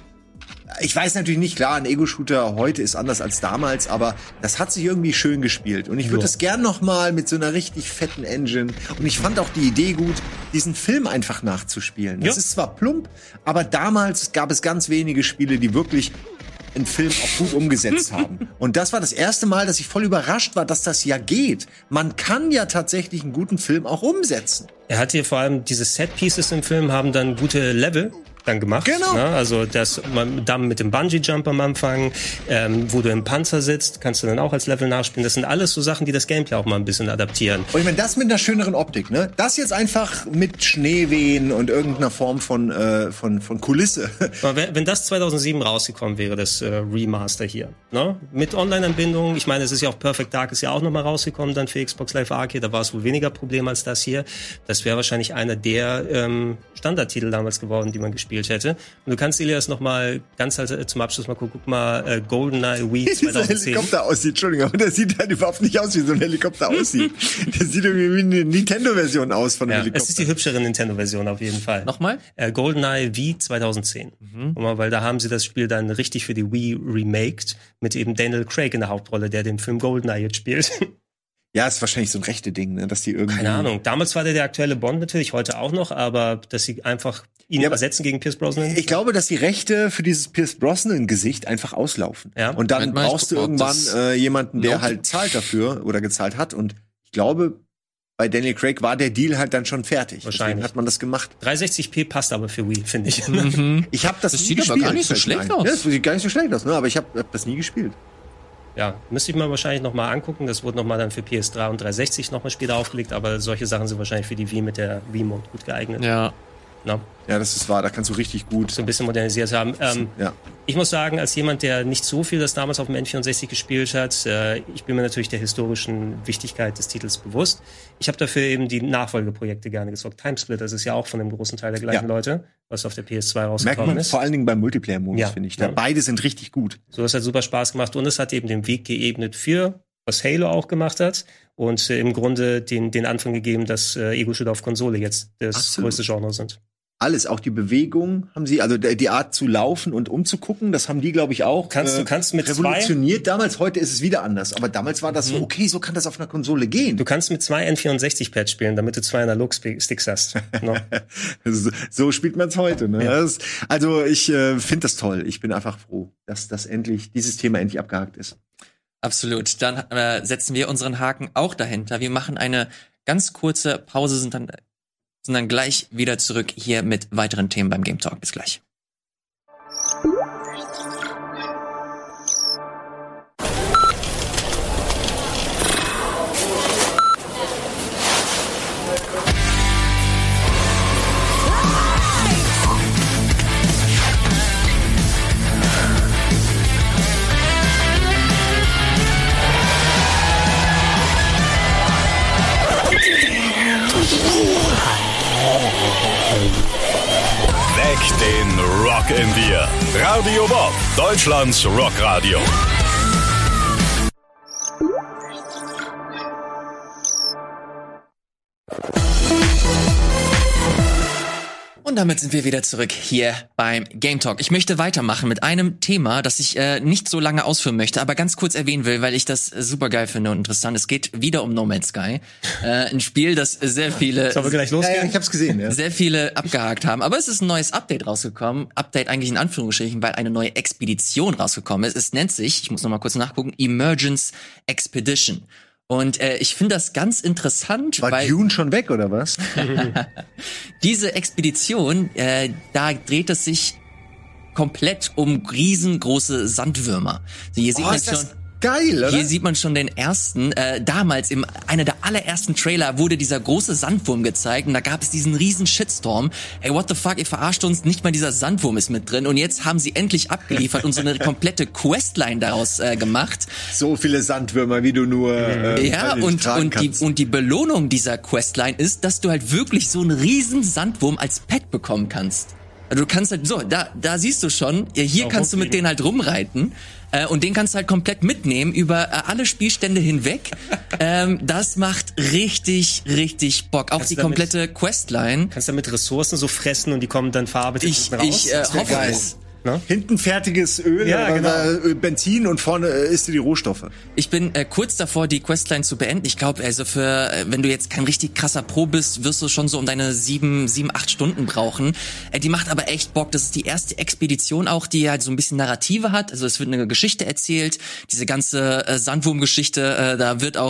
Ich weiß natürlich nicht, klar, ein Ego-Shooter heute ist anders als damals, aber das hat sich irgendwie schön gespielt. Und ich würde es gern noch mal mit so einer richtig fetten Engine. Und ich fand auch die Idee gut, diesen Film einfach nachzuspielen. Das ja. ist zwar plump, aber damals gab es ganz wenige Spiele, die wirklich einen Film auch gut umgesetzt haben. Und das war das erste Mal, dass ich voll überrascht war, dass das ja geht. Man kann ja tatsächlich einen guten Film auch umsetzen. Er hat hier vor allem diese Set-Pieces im Film haben dann gute Level dann gemacht. Genau. Ne? Also das man, dann mit dem Bungee-Jump am Anfang, ähm, wo du im Panzer sitzt, kannst du dann auch als Level nachspielen. Das sind alles so Sachen, die das Gameplay auch mal ein bisschen adaptieren. Und ich meine, das mit einer schöneren Optik, ne? Das jetzt einfach mit Schneewehen und irgendeiner Form von äh, von von Kulisse. Aber wenn, wenn das zweitausendsieben rausgekommen wäre, das äh, Remaster hier, ne? Mit Online-Anbindung, ich meine, es ist ja auch Perfect Dark ist ja auch nochmal rausgekommen dann für Xbox Live Arcade, da war es wohl weniger Problem als das hier. Das wäre wahrscheinlich einer der ähm, Standardtitel damals geworden, die man gespielt hätte. Und du kannst, Elias, noch mal ganz halt zum Abschluss mal gucken, guck mal äh, GoldenEye Wii Wie dieser zweitausendzehn. Helikopter aussieht, Entschuldigung, aber der sieht halt überhaupt nicht aus, wie so ein Helikopter aussieht. Der sieht irgendwie wie eine Nintendo-Version aus von einem Ja, Helikopter. es ist die hübschere Nintendo-Version auf jeden Fall. Nochmal? Äh, GoldenEye Wii zweitausendzehn. Mhm. Mal, weil da haben sie das Spiel dann richtig für die Wii remaked, mit eben Daniel Craig in der Hauptrolle, der den Film GoldenEye jetzt spielt. Ja, ist wahrscheinlich so ein rechte Ding, ne, dass die irgendwie... Keine Ahnung. Damals war der der aktuelle Bond natürlich, heute auch noch, aber dass sie einfach ihn Ja, aber ersetzen gegen Pierce Brosnan. Ich glaube, dass die Rechte für dieses Pierce Brosnan-Gesicht einfach auslaufen. Ja. Und dann Moment mal, ich brauchst du guck mal, ob irgendwann das äh, jemanden, der Nope. halt zahlt dafür oder gezahlt hat. Und ich glaube, bei Daniel Craig war der Deal halt dann schon fertig. Wahrscheinlich. Deswegen hat man das gemacht. dreihundertsechzig p passt aber für Wii, finde ich. Ich habe das, Das nie sieht aber gespielt. gar nicht so fällt mir schlecht ein. aus. Ja, das sieht gar nicht so schlecht aus, ne? Aber ich habe hab das nie gespielt. Ja, müsste ich mir wahrscheinlich noch mal angucken. Das wurde noch mal dann für P S drei und dreihundertsechzig noch mal später aufgelegt, aber solche Sachen sind wahrscheinlich für die Wii mit der Wii-Mode gut geeignet. Ja. Na, Ja, das ist wahr. Da kannst du richtig gut. so ein bisschen modernisiert haben. Ähm, Ja. Ich muss sagen, als jemand, der nicht so viel das damals auf dem N vierundsechzig gespielt hat, äh, ich bin mir natürlich der historischen Wichtigkeit des Titels bewusst. Ich habe dafür eben die Nachfolgeprojekte gerne gezockt. Timesplit, das ist ja auch von einem großen Teil der gleichen Ja. Leute, was auf der P S zwei Merkt rausgekommen man ist. vor allen Dingen beim Multiplayer-Modus, Ja. finde ich. Da Ja. beide sind richtig gut. So, das hat super Spaß gemacht und es hat eben den Weg geebnet für, was Halo auch gemacht hat und äh, im Grunde den, den Anfang gegeben, dass äh, Ego-Shooter auf Konsole jetzt das Absolut. größte Genre sind. Alles, auch die Bewegung haben sie, also die Art zu laufen und umzugucken, das haben die, glaube ich, auch Kannst- du kannst mit revolutioniert. Damals, heute ist es wieder anders. Aber damals war das Mhm. so, okay, so kann das auf einer Konsole gehen. Du kannst mit zwei N vierundsechzig-Pads spielen, damit du zwei Analog-Sticks hast. No? so, so spielt man es heute. Ne? Ja. Das, also ich äh, finde das toll. Ich bin einfach froh, dass das endlich, dieses Thema endlich abgehakt ist. Absolut. Dann äh, setzen wir unseren Haken auch dahinter. Wir machen eine ganz kurze Pause, sind dann, sind dann gleich wieder zurück hier mit weiteren Themen beim Game Talk. Bis gleich. Weck den Rock in dir. Radio Bob, Deutschlands Rockradio. Und damit sind wir wieder zurück hier beim Game Talk. Ich möchte weitermachen mit einem Thema, das ich äh, nicht so lange ausführen möchte, aber ganz kurz erwähnen will, weil ich das äh, super geil finde und interessant. Es geht wieder um No Man's Sky. Äh, ein Spiel, das sehr viele... Sollen wir gleich Ja, losgehen? ja, ich hab's gesehen. Ja. sehr viele abgehakt haben. Aber es ist ein neues Update rausgekommen. Update eigentlich in Anführungsstrichen, weil eine neue Expedition rausgekommen ist. Es nennt sich, ich muss noch mal kurz nachgucken, Emergence Expedition. Und äh, ich finde das ganz interessant, War weil Dune schon weg, oder was? diese Expedition, äh, da dreht es sich komplett um riesengroße Sandwürmer. Also hier sieht Oh, man ist schon... das geil, oder? Hier sieht man schon den ersten, äh, damals im einer der allerersten Trailer wurde dieser große Sandwurm gezeigt und da gab es diesen riesen Shitstorm. Ey, what the fuck, ihr verarscht uns, nicht mal dieser Sandwurm ist mit drin und jetzt haben sie endlich abgeliefert und so eine komplette Questline daraus äh, gemacht. So viele Sandwürmer, wie du nur äh, Ja, weiß nicht, und, tragen und, die, kannst. und die Belohnung dieser Questline ist, dass du halt wirklich so einen riesen Sandwurm als Pet bekommen kannst. Also du kannst halt, so, da, da siehst du schon, ja, hier Auch kannst du mit rumfliegen. denen halt rumreiten. Äh, und den kannst du halt komplett mitnehmen über äh, alle Spielstände hinweg. ähm, das macht richtig, richtig Bock. Auch Kannst die du damit- komplette Questline. Kannst du damit Ressourcen so fressen und die kommen dann verarbeitet Ich, raus? ich äh, Das wär hoffe geil. es. Ne? Hinten fertiges Öl, Ja, äh, genau. äh, Benzin und vorne äh, isst du die Rohstoffe. Ich bin äh, kurz davor, die Questline zu beenden. Ich glaube, also für, äh, wenn du jetzt kein richtig krasser Pro bist, wirst du schon so um deine sieben, sieben, acht Stunden brauchen. Äh, die macht aber echt Bock. Das ist die erste Expedition auch, die halt so ein bisschen Narrative hat. Also es wird eine Geschichte erzählt. Diese ganze äh, Sandwurm-Geschichte, äh, da wird auch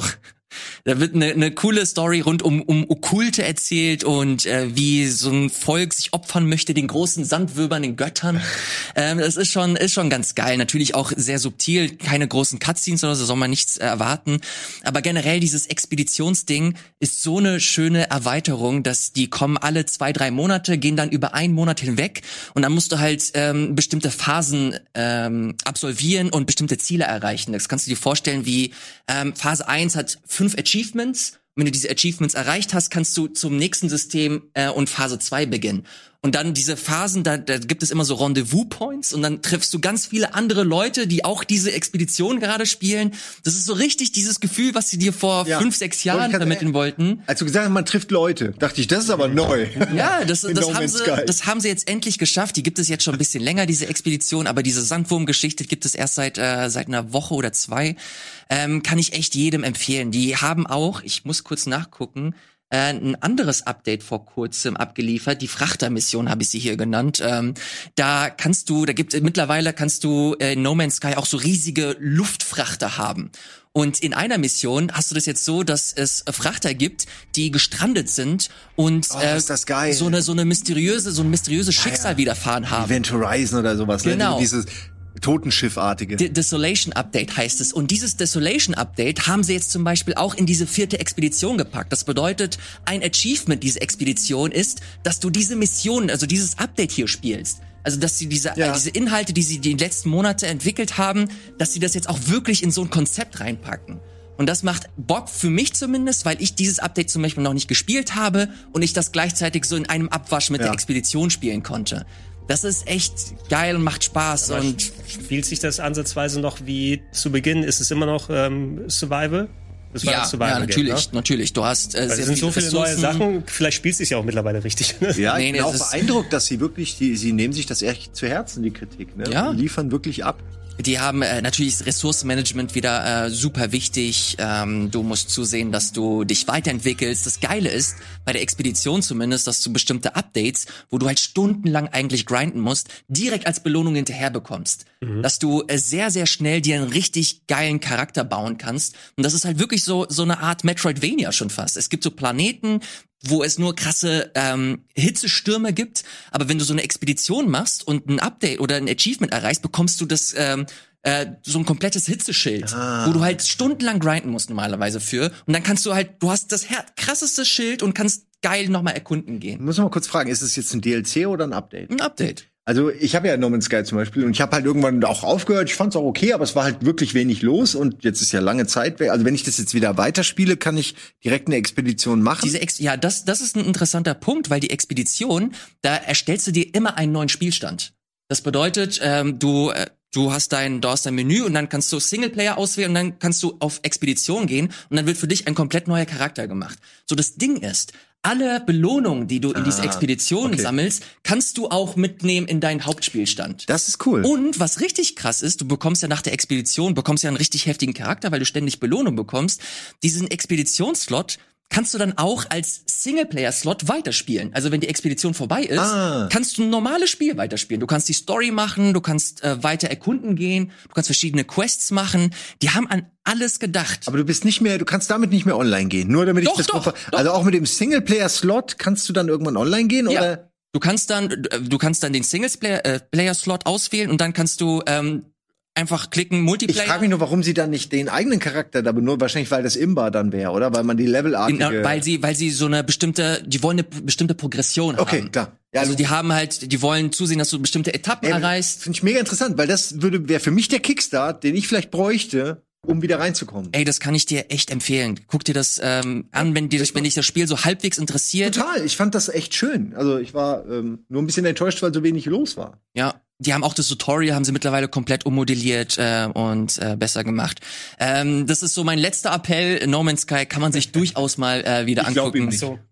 Da wird eine, eine coole Story rund um, um Okkulte erzählt und äh, wie so ein Volk sich opfern möchte, den großen Sandwürmern, den Göttern. Ähm, das ist schon ist schon ganz geil. Natürlich auch sehr subtil, keine großen Cutscenes oder so, soll man nichts erwarten. Aber generell dieses Expeditionsding ist so eine schöne Erweiterung, dass die kommen alle zwei, drei Monate, gehen dann über einen Monat hinweg und dann musst du halt ähm, bestimmte Phasen ähm, absolvieren und bestimmte Ziele erreichen. Das kannst du dir vorstellen, wie ähm, Phase eins hat fünf Achievements. Wenn du diese Achievements erreicht hast, kannst du zum nächsten System äh, und Phase zwei beginnen. Und dann diese Phasen, da, da gibt es immer so Rendezvous-Points und dann triffst du ganz viele andere Leute, die auch diese Expedition gerade spielen. Das ist so richtig dieses Gefühl, was sie dir vor Ja. fünf, sechs Jahren Wollte ich vermitteln grad- wollten. Als du gesagt hast, man trifft Leute, dachte ich, das ist aber neu. Ja, das, In das, No haben Man's sie, Sky. das haben sie jetzt endlich geschafft. Die gibt es jetzt schon ein bisschen länger, diese Expedition, aber diese Sandwurm-Geschichte gibt es erst seit äh, seit einer Woche oder zwei. Ähm, kann ich echt jedem empfehlen. Die haben auch, ich muss kurz nachgucken, äh, ein anderes Update vor kurzem abgeliefert. Die Frachtermission habe ich sie hier genannt. Ähm, da kannst du, da gibt mittlerweile kannst du äh, in No Man's Sky auch so riesige Luftfrachter haben. Und in einer Mission hast du das jetzt so, dass es Frachter gibt, die gestrandet sind und Oh, äh, ist das geil. so eine so eine mysteriöse so ein mysteriöses Schicksal ja. widerfahren haben. Event Horizon oder sowas. Genau. Ne? Dieses Totenschiffartige. De- Desolation Update heißt es. Und dieses Desolation Update haben sie jetzt zum Beispiel auch in diese vierte Expedition gepackt. Das bedeutet, ein Achievement dieser Expedition ist, dass du diese Mission, also dieses Update hier spielst. Also, dass sie diese, Ja. äh, diese Inhalte, die sie die letzten Monate entwickelt haben, dass sie das jetzt auch wirklich in so ein Konzept reinpacken. Und das macht Bock für mich zumindest, weil ich dieses Update zum Beispiel noch nicht gespielt habe und ich das gleichzeitig so in einem Abwasch mit Ja. der Expedition spielen konnte. Das ist echt geil und macht Spaß. Aber Und spielt sich das ansatzweise noch wie zu Beginn? Ist es immer noch ähm, Survival? Das war ja, das Survival ja, natürlich, Game, ne? natürlich. Du hast äh, Weil sehr es sind so viele neue Ressourcen. Sachen. Vielleicht spielt es sich ja auch mittlerweile richtig. Ja, ich Nee, bin nee, auch das ist- beeindruckt, dass sie wirklich, die, sie nehmen sich das echt zu Herzen, die Kritik. Ne? Ja. Und liefern wirklich ab. Die haben äh, natürlich das Ressourcenmanagement wieder äh, super wichtig. Ähm, du musst zusehen, dass du dich weiterentwickelst. Das Geile ist, bei der Expedition zumindest, dass du bestimmte Updates, wo du halt stundenlang eigentlich grinden musst, direkt als Belohnung hinterher bekommst. Mhm. Dass du äh, sehr, sehr schnell dir einen richtig geilen Charakter bauen kannst. Und das ist halt wirklich so so eine Art Metroidvania schon fast. Es gibt so Planeten, wo es nur krasse ähm, Hitzestürme gibt, aber wenn du so eine Expedition machst und ein Update oder ein Achievement erreichst, bekommst du das ähm, äh, so ein komplettes Hitzeschild, Ah. wo du halt stundenlang grinden musst normalerweise für und dann kannst du halt, du hast das her- krasseste Schild und kannst geil nochmal erkunden gehen. Ich muss mal kurz fragen, ist es jetzt ein D L C oder ein Update? Ein Update. Also ich habe ja No Man's Sky zum Beispiel und ich habe halt irgendwann auch aufgehört. Ich fand es auch okay, aber es war halt wirklich wenig los und jetzt ist ja lange Zeit weg. Also wenn ich das jetzt wieder weiterspiele, kann ich direkt eine Expedition machen. Diese Ex ja, das das ist ein interessanter Punkt, weil die Expedition, da erstellst du dir immer einen neuen Spielstand. Das bedeutet, ähm, du äh, du hast dein du hast dein Menü und dann kannst du Singleplayer auswählen und dann kannst du auf Expedition gehen und dann wird für dich ein komplett neuer Charakter gemacht. So, das Ding ist, alle Belohnungen, die du in dieser Ah, Expedition okay. sammelst, kannst du auch mitnehmen in deinen Hauptspielstand. Das ist cool. Und was richtig krass ist, du bekommst ja nach der Expedition, bekommst ja einen richtig heftigen Charakter, weil du ständig Belohnung bekommst. Diesen Expeditionsslot kannst du dann auch als Singleplayer-Slot weiterspielen. Also wenn die Expedition vorbei ist, Ah. kannst du ein normales Spiel weiterspielen. Du kannst die Story machen, du kannst äh, weiter erkunden gehen, du kannst verschiedene Quests machen. Die haben an alles gedacht. Aber du bist nicht mehr, du kannst damit nicht mehr online gehen. Nur damit Doch, ich das doch, grob- doch. Also auch mit dem Singleplayer-Slot kannst du dann irgendwann online gehen Ja. oder? Du kannst dann, du kannst dann den Singleplayer-Slot auswählen und dann kannst du ähm, einfach klicken Ich Multiplayer. frage mich nur, warum sie dann nicht den eigenen Charakter da benutzen. Wahrscheinlich, weil das Imba dann wäre, oder? Weil man die Levelartige... Genau, weil sie, weil sie so eine bestimmte, die wollen eine p- bestimmte Progression Okay, haben. klar. Ja, Also also- die haben halt, die wollen zusehen, dass du bestimmte Etappen erreichst. Finde ich mega interessant, weil das würde wäre für mich der Kickstart, den ich vielleicht bräuchte, um wieder reinzukommen. Ey, das kann ich dir echt empfehlen. Guck dir das ähm, an, wenn dir, wenn dich das Spiel so halbwegs interessiert. Total, ich fand das echt schön. Also ich war ähm, nur ein bisschen enttäuscht, weil so wenig los war. Ja, die haben auch das Tutorial, haben sie mittlerweile komplett ummodelliert äh, und äh, besser gemacht. Ähm, das ist so mein letzter Appell. No Man's Sky kann man sich durchaus mal äh, wieder Ich glaub ihm angucken. nicht. So,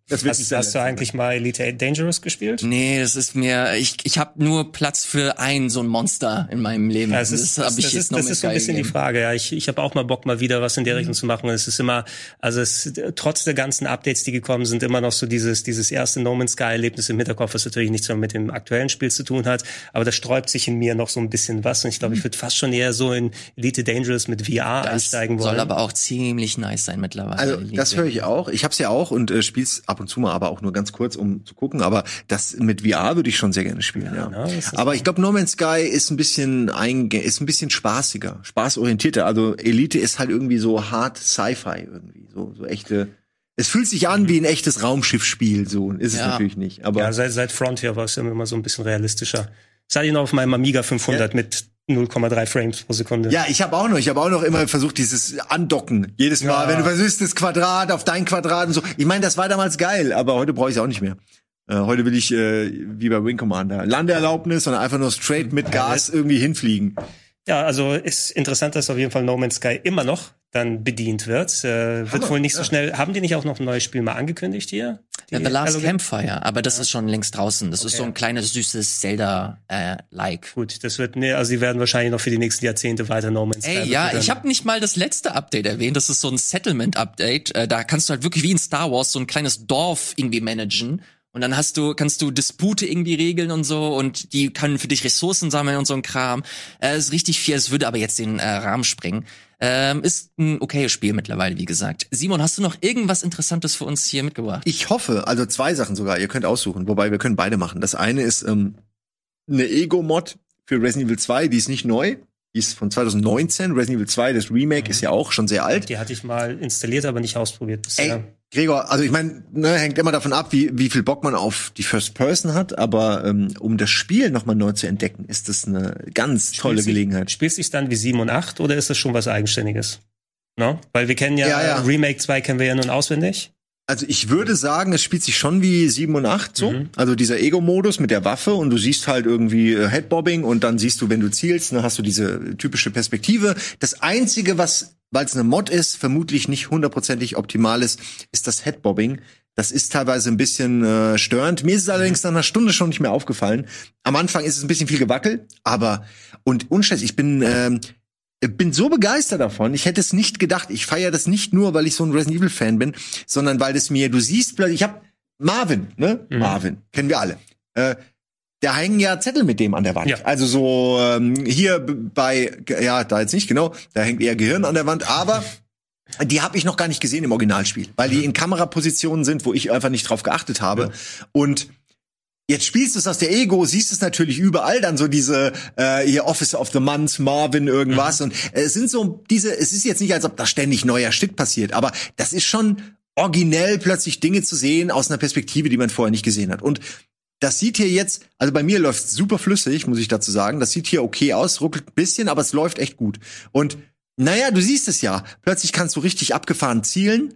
Das wird Hast, nicht der hast du letzte eigentlich mal Elite Dangerous gespielt? Nee, das ist mir, ich, ich habe nur Platz für ein so ein Monster in meinem Leben. Ja, das ist, das das, hab ich das jetzt ist, noch das mit ist so ein bisschen die gegeben. Frage. Ja, ich, ich habe auch mal Bock, mal wieder was in der Richtung zu machen. Und es ist immer, also es, trotz der ganzen Updates, die gekommen sind, immer noch so dieses, dieses erste No Man's Sky-Erlebnis im Hinterkopf, was natürlich nichts mehr mit dem aktuellen Spiel zu tun hat. Aber da sträubt sich in mir noch so ein bisschen was. Und ich glaube, ich würde fast schon eher so in Elite Dangerous mit V R Das einsteigen wollen. soll aber auch ziemlich nice sein mittlerweile. Also Elite. das höre ich auch. Ich hab's ja auch und äh, spiel's ab und zu mal, aber auch nur ganz kurz, um zu gucken. Aber das mit V R würde ich schon sehr gerne spielen. Ja, Ja, das ist aber ich glaube, No Man's Sky ist ein bisschen einge ist ein bisschen spaßiger, spaßorientierter. Also Elite ist halt irgendwie so hart Sci-Fi irgendwie, so so echte. Es fühlt sich an wie ein echtes Raumschiffspiel, so ist es Ja. natürlich nicht. Aber Ja, seit, seit Frontier war es ja immer so ein bisschen realistischer. Das hatte ich noch auf meinem Amiga fünfhundert Ja. mit null Komma drei Frames pro Sekunde. ja, ich habe auch noch, ich habe auch noch immer versucht, dieses Andocken. Jedes Mal, Ja. wenn du versuchst, das Quadrat auf dein Quadrat und so. Ich meine, das war damals geil, aber heute brauche ich es auch nicht mehr. Äh, heute will ich, äh, wie bei Wing Commander, Landeerlaubnis, sondern einfach nur straight mit Gas irgendwie hinfliegen. Ja, also ist interessant, dass auf jeden Fall No Man's Sky immer noch dann bedient wird. Äh, wird Hammer, wohl nicht so ja. schnell. Haben die nicht auch noch ein neues Spiel mal angekündigt hier? Die Ja, The Last Dialoge- Campfire, aber das ist schon längst draußen. Das ist Okay. so ein kleines, süßes Zelda-like. Gut, das wird, nee, also die werden wahrscheinlich noch für die nächsten Jahrzehnte weiter No Man's Sky Ey, ja, befüttern. ich habe nicht mal das letzte Update erwähnt. Das ist so ein Settlement-Update. Äh, da kannst du halt wirklich wie in Star Wars so ein kleines Dorf irgendwie managen. Und dann hast du, kannst du Dispute irgendwie regeln und so. Und die können für dich Ressourcen sammeln und so ein Kram. Äh, ist richtig viel. Es würde aber jetzt den äh, Rahmen sprengen. Ähm, ist ein okayes Spiel mittlerweile, wie gesagt. Simon, hast du noch irgendwas Interessantes für uns hier mitgebracht? Ich hoffe, also zwei Sachen sogar, ihr könnt aussuchen, wobei wir können beide machen. Das eine ist ähm, eine Ego-Mod für Resident Evil zwei, die ist nicht neu, die ist von zwanzig neunzehn. Resident Evil zwei, das Remake, Mhm. ist ja auch schon sehr alt. Die hatte ich mal installiert, aber nicht ausprobiert bisher. Ey, Gregor, also ich meine, ne, hängt immer davon ab, wie, wie viel Bock man auf die First Person hat, aber ähm, um das Spiel nochmal neu zu entdecken, ist das eine ganz tolle Spielt sich- Gelegenheit. Spielt sich dann wie sieben und acht oder ist das schon was Eigenständiges? No? Weil wir kennen ja, Ja, ja. Remake zwei kennen wir ja nun auswendig. Also ich würde sagen, es spielt sich schon wie sieben und acht so. Mhm. Also dieser Ego-Modus mit der Waffe und du siehst halt irgendwie äh, Headbobbing und dann siehst du, wenn du zielst, dann hast du diese typische Perspektive. Das Einzige, was, weil es eine Mod ist, vermutlich nicht hundertprozentig optimal ist, ist das Headbobbing. Das ist teilweise ein bisschen äh, störend. Mir ist es allerdings nach einer Stunde schon nicht mehr aufgefallen. Am Anfang ist es ein bisschen viel gewackelt, aber und unschätzlich, ich bin ähm, bin so begeistert davon. Ich hätte es nicht gedacht. Ich feiere das nicht nur, weil ich so ein Resident Evil Fan bin, sondern weil das mir, du siehst, ich habe Marvin, ne? Mhm. Marvin, kennen wir alle. Äh, da hängen ja Zettel mit dem an der Wand. Ja. Also so ähm, hier b- bei, ja, da jetzt nicht genau, da hängt eher Gehirn an der Wand, aber die habe ich noch gar nicht gesehen im Originalspiel, weil die in Kamerapositionen sind, wo ich einfach nicht drauf geachtet habe. Und jetzt spielst du es aus der Ego, siehst es natürlich überall, dann so diese äh, hier Officer of the Month, Marvin, irgendwas. Und äh, es sind so diese, es ist jetzt nicht, als ob da ständig neuer Shit passiert, aber das ist schon originell, plötzlich Dinge zu sehen aus einer Perspektive, die man vorher nicht gesehen hat. Und das sieht hier jetzt, also bei mir läuft super flüssig, muss ich dazu sagen. Das sieht hier okay aus, ruckelt ein bisschen, aber es läuft echt gut. Und naja, du siehst es ja. Plötzlich kannst du richtig abgefahren zielen.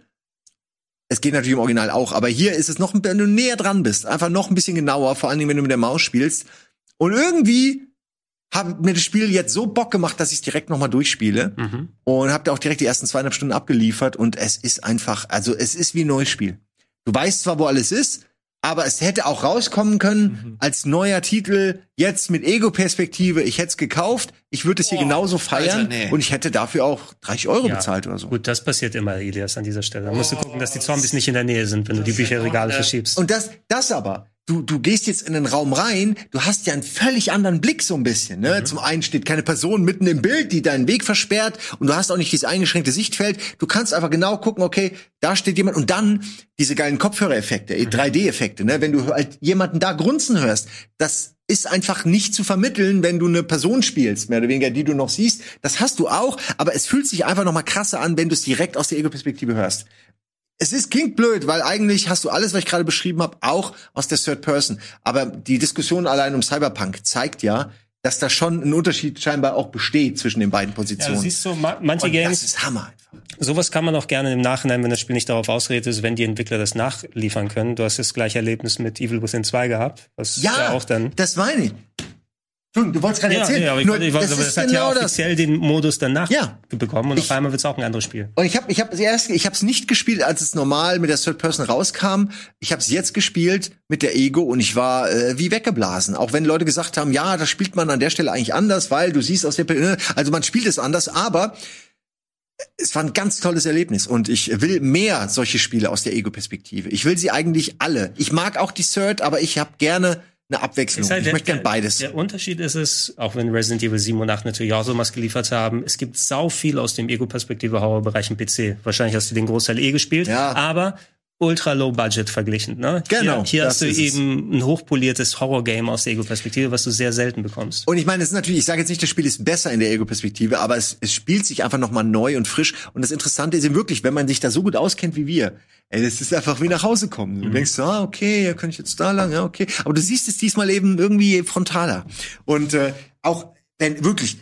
Es geht natürlich im Original auch, aber hier ist es noch, wenn du näher dran bist, einfach noch ein bisschen genauer, vor allen Dingen, wenn du mit der Maus spielst. Und irgendwie hat mir das Spiel jetzt so Bock gemacht, dass ich es direkt noch mal durchspiele. Mhm. Und hab da auch direkt die ersten zweieinhalb Stunden abgeliefert. Und es ist einfach, also es ist wie ein neues Spiel. Du weißt zwar, wo alles ist, aber es hätte auch rauskommen können Mhm. als neuer Titel, jetzt mit Ego-Perspektive. Ich hätte es gekauft, ich würde es hier genauso feiern Alter, nee. und ich hätte dafür auch dreißig Euro Ja. bezahlt oder so. Gut, das passiert immer, Elias, an dieser Stelle. Da musst du gucken, dass die Zombies nicht in der Nähe sind, wenn du die Bücherregale verschiebst. Und das, das aber, du, du gehst jetzt in den Raum rein, du hast ja einen völlig anderen Blick so ein bisschen, ne? Mhm. Zum einen steht keine Person mitten im Bild, die deinen Weg versperrt und du hast auch nicht dieses eingeschränkte Sichtfeld. Du kannst einfach genau gucken, okay, da steht jemand und dann diese geilen Kopfhörereffekte, Mhm. drei D-Effekte, ne? Wenn du halt jemanden da grunzen hörst, das ist einfach nicht zu vermitteln, wenn du eine Person spielst, mehr oder weniger, die du noch siehst. Das hast du auch, aber es fühlt sich einfach noch mal krasser an, wenn du es direkt aus der Ego-Perspektive hörst. Es ist, klingt blöd, weil eigentlich hast du alles, was ich gerade beschrieben habe, auch aus der Third Person. Aber die Diskussion allein um Cyberpunk zeigt ja, dass da schon ein Unterschied scheinbar auch besteht zwischen den beiden Ja, Positionen. du siehst so, ma manche Und Games, das ist Hammer einfach. sowas kann man auch gerne im Nachhinein, wenn das Spiel nicht darauf ausgeredet ist, wenn die Entwickler das nachliefern können. Du hast das gleiche Erlebnis mit Evil Within zwei gehabt, was ja, Ja, auch dann. das meine ich. Du wolltest gerade Ja, erzählen. nee, aber ich, Nur, ich, das, das das ist hat genau ja das. offiziell den Modus danach Ja. bekommen und Ich- auf einmal wird's auch ein anderes Spiel. Und ich habe ich habe erst ich habe es nicht gespielt, als es normal mit der Third Person rauskam. Ich habe es jetzt gespielt mit der Ego und ich war äh, wie weggeblasen. Auch wenn Leute gesagt haben, ja, das spielt man an der Stelle eigentlich anders, weil du siehst aus der also man spielt es anders, aber es war ein ganz tolles Erlebnis und ich will mehr solche Spiele aus der Ego-Perspektive. Ich will sie eigentlich alle. Ich mag auch die Third, aber ich habe gerne eine Abwechslung. Ist halt Ich der- möchte gern beides. Der Unterschied ist es, auch wenn Resident Evil sieben und acht natürlich auch so was geliefert haben, es gibt sau viel aus dem Ego-Perspektive-Horror-Bereich im P C. Wahrscheinlich hast du den Großteil eh gespielt, Ja. aber ultra low budget verglichen, ne? Genau, Hier, hier das hast du ist es. eben ein hochpoliertes Horror-Game aus der Ego-Perspektive, was du sehr selten bekommst. Und ich meine, es ist natürlich, ich sage jetzt nicht, das Spiel ist besser in der Ego-Perspektive, aber es, es spielt sich einfach noch mal neu und frisch. Und das Interessante ist eben wirklich, wenn man sich da so gut auskennt wie wir, ey, das ist einfach wie nach Hause kommen. Du Mhm. denkst, ah, okay, ja, kann ich jetzt da lang, ja, okay. Aber du siehst es diesmal eben irgendwie frontaler. Und äh, auch, wenn wirklich,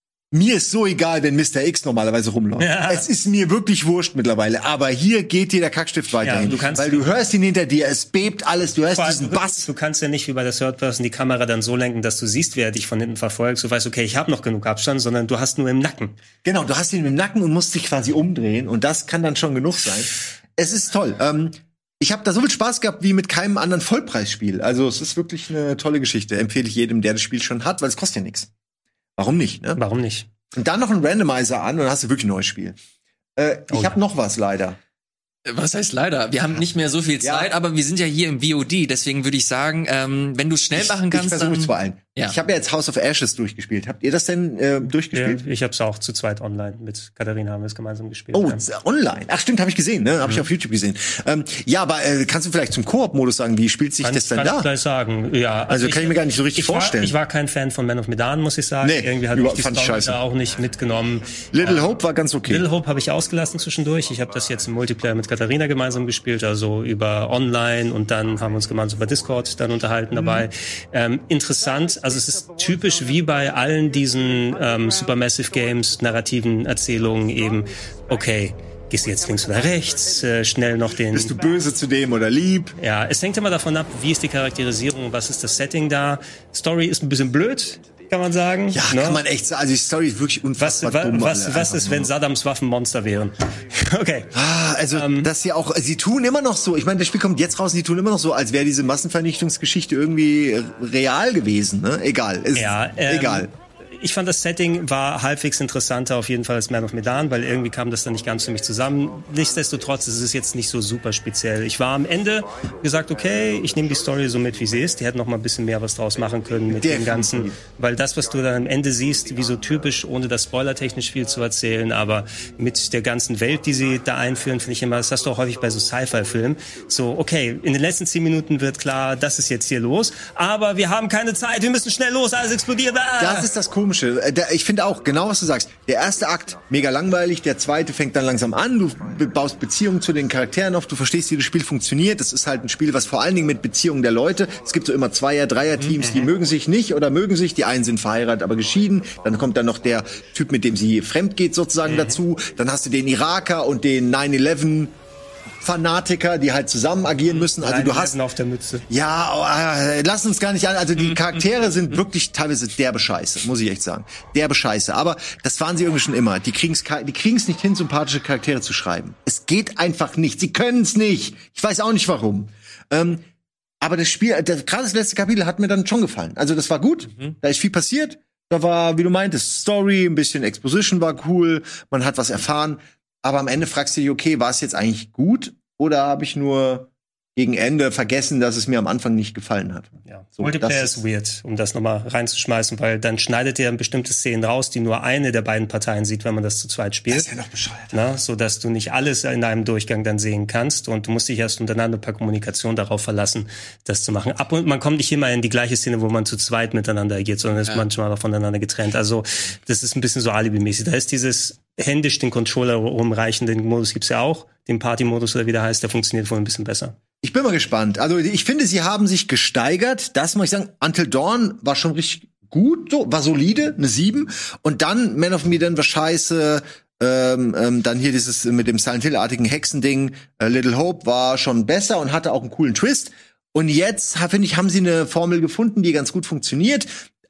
mir ist so egal, wenn Mister X normalerweise rumläuft. Ja. Es ist mir wirklich wurscht mittlerweile. Aber hier geht dir der Kackstift weiterhin. Ja, du kannst- weil du hörst ihn hinter dir, es bebt alles, du hörst Vor allem, diesen du, Bass. du kannst ja nicht wie bei der Third Person die Kamera dann so lenken, dass du siehst, wer dich von hinten verfolgt. Du weißt, okay, ich habe noch genug Abstand, sondern du hast nur im Nacken. Genau, du hast ihn im Nacken und musst dich quasi umdrehen und das kann dann schon genug sein. Es ist toll. Ähm, ich habe da so viel Spaß gehabt wie mit keinem anderen Vollpreisspiel. Also es ist wirklich eine tolle Geschichte. Empfehle ich jedem, der das Spiel schon hat, weil es kostet ja nichts. Warum nicht? Ne? Warum nicht? Und dann noch ein Randomizer an und dann hast du wirklich ein neues Spiel. Äh, ich Oh habe noch was leider. Was heißt leider? Wir haben nicht mehr so viel Ja. Zeit, aber wir sind ja hier im V O D, deswegen würde ich sagen, ähm, wenn du schnell machen Ich kannst, versuche dann es vor allem. Ja. Ich habe ja jetzt House of Ashes durchgespielt. Habt ihr das denn äh, Ja, durchgespielt? ich habe es auch zu zweit online mit Katharina haben wir es gemeinsam gespielt. Oh, ja. z- online. Ach stimmt, habe ich gesehen, ne? Habe ich auf YouTube gesehen. Ähm, ja, aber äh, kannst du vielleicht zum Koop-Modus sagen, wie spielt sich Kann, das denn kann ich da? gleich sagen. Ja, Also kann ich mir gar nicht so richtig ich war, vorstellen. Ich war kein Fan von Man of Medan, muss ich sagen. Nee, Irgendwie hat über- mich die fand ich Story scheiße. da auch nicht mitgenommen. Little Hope war ganz okay. Little Hope habe ich ausgelassen zwischendurch. Ich habe das jetzt im Multiplayer mit Katharina gemeinsam gespielt, also über Online und dann haben wir uns gemeinsam über Discord dann unterhalten dabei. Ähm, interessant, also es ist typisch wie bei allen diesen ähm, Supermassive Games, narrativen Erzählungen eben, okay, gehst du jetzt links oder rechts, äh, schnell noch den... Bist du böse zu dem oder lieb? Ja, es hängt immer davon ab, wie ist die Charakterisierung, was ist das Setting da. Story ist ein bisschen blöd, kann man sagen. Ja, ne? kann man echt sagen. Also die Story ist wirklich Was, unfassbar wa, dumm. was, alle. was Einfach ist, wenn nur. Saddams Waffen Monster wären? Okay. Ah, also das ja auch, sie tun immer noch so, ich meine, das Spiel kommt jetzt raus, und die tun immer noch so, als wäre diese Massenvernichtungsgeschichte irgendwie äh, real gewesen, ne? Egal, ist Ja, ähm, egal. Ich fand, das Setting war halbwegs interessanter auf jeden Fall als Man of Medan, weil irgendwie kam das dann nicht ganz für mich zusammen. Nichtsdestotrotz ist es jetzt nicht so super speziell. Ich war am Ende gesagt, okay, ich nehme die Story so mit, wie sie ist. Die hätten noch mal ein bisschen mehr was draus machen können mit dem Definitiv. Ganzen. Weil das, was du dann am Ende siehst, wie so typisch, ohne das spoilertechnisch viel zu erzählen, aber mit der ganzen Welt, die sie da einführen, finde ich immer, das hast du auch häufig bei so Sci-Fi-Filmen. So, okay, in den letzten zehn Minuten wird klar, das ist jetzt hier los, aber wir haben keine Zeit, wir müssen schnell los, alles explodiert. Ah! Das ist das Komische. Äh, der- Ich finde auch, genau was du sagst, der erste Akt, mega langweilig, der zweite fängt dann langsam an, du be- baust Beziehungen zu den Charakteren auf, du verstehst, wie das Spiel funktioniert. Das ist halt ein Spiel, was vor allen Dingen mit Beziehungen der Leute, es gibt so immer Zweier-, Dreier-Teams, die mögen sich nicht oder mögen sich, die einen sind verheiratet, aber geschieden. Dann kommt dann noch der Typ, mit dem sie fremd geht sozusagen dazu. Dann hast du den Iraker und den nine eleven Fanatiker, die halt zusammen agieren müssen. Also du hast auf der Mütze. ja, oh, äh, lass uns gar nicht an. Also die Charaktere sind wirklich teilweise derbe Scheiße, muss ich echt sagen. Derbe Scheiße. Aber das waren sie irgendwie schon immer. Die kriegen's, die kriegen's nicht hin, sympathische Charaktere zu schreiben. Es geht einfach nicht. Sie können's nicht. Ich weiß auch nicht warum. Ähm, aber das Spiel, das, gerade das letzte Kapitel hat mir dann schon gefallen. Also das war gut. Da ist viel passiert. Da war, wie du meintest, Story, ein bisschen Exposition war cool. Man hat was erfahren. Aber am Ende fragst du dich, okay, war es jetzt eigentlich gut? Oder habe ich nur gegen Ende vergessen, dass es mir am Anfang nicht gefallen hat? Ja. So, Multiplayer das ist weird, um das nochmal reinzuschmeißen, weil dann schneidet ihr bestimmte Szenen raus, die nur eine der beiden Parteien sieht, wenn man das zu zweit spielt. Das ist ja noch bescheuert. Na, so dass du nicht alles in einem Durchgang dann sehen kannst und du musst dich erst untereinander per Kommunikation darauf verlassen, das zu machen. Ab und man kommt nicht immer in die gleiche Szene, wo man zu zweit miteinander agiert, sondern ist Ja. manchmal auch voneinander getrennt. Also das ist ein bisschen so alibimäßig. Da ist dieses händisch den Controller rumreichen, den Modus gibt's ja auch, den Party-Modus oder wie der heißt, der funktioniert wohl ein bisschen besser. Ich bin mal gespannt. Also ich finde, sie haben sich gesteigert. Das muss ich sagen. Until Dawn war schon richtig gut, so war solide, eine sieben. Und dann Man of Medan war scheiße. Ähm, ähm, dann hier dieses mit dem Silent Hill-artigen Hexending. Äh, Little Hope war schon besser und hatte auch einen coolen Twist. Und jetzt, ha- finde ich, haben sie eine Formel gefunden, die ganz gut funktioniert.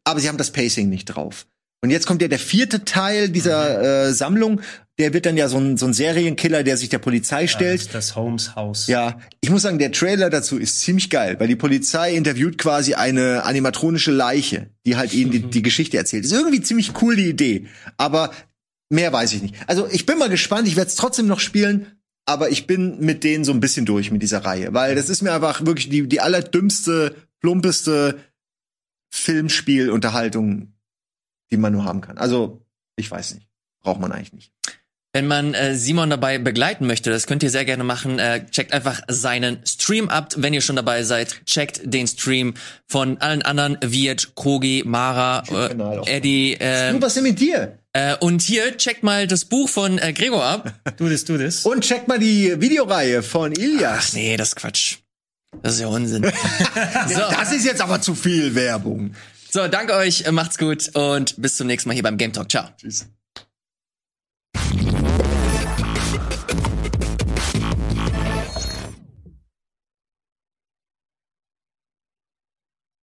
aber sie haben das Pacing nicht drauf. Und jetzt kommt ja der vierte Teil dieser mhm. äh, Sammlung. Der wird dann ja so ein, so ein Serienkiller, der sich der Polizei stellt. Ja, das Holmes Haus. Ja, ich muss sagen, der Trailer dazu ist ziemlich geil, weil die Polizei interviewt quasi eine animatronische Leiche, die halt ihnen die, die Geschichte erzählt. Ist irgendwie ziemlich cool, die Idee. Aber mehr weiß ich nicht. Also ich bin mal gespannt, ich werde es trotzdem noch spielen, aber ich bin mit denen so ein bisschen durch mit dieser Reihe. Weil das ist mir einfach wirklich die, die allerdümmste, plumpeste Filmspielunterhaltung, die man nur haben kann. Also, ich weiß nicht. Braucht man eigentlich nicht. Wenn man äh, Simon dabei begleiten möchte, das könnt ihr sehr gerne machen, äh, checkt einfach seinen Stream ab. Wenn ihr schon dabei seid, checkt den Stream von allen anderen, Viet, Kogi, Mara, äh, Eddie. Äh, du, was denn mit dir? Äh, und hier, checkt mal das Buch von äh, Gregor ab. Du das, du das. Und checkt mal die Videoreihe von Ilias. Ach nee, das ist Quatsch. Das ist ja Unsinn. So. Das ist jetzt aber zu viel Werbung. So, danke euch, macht's gut und bis zum nächsten Mal hier beim Game Talk. Ciao. Tschüss.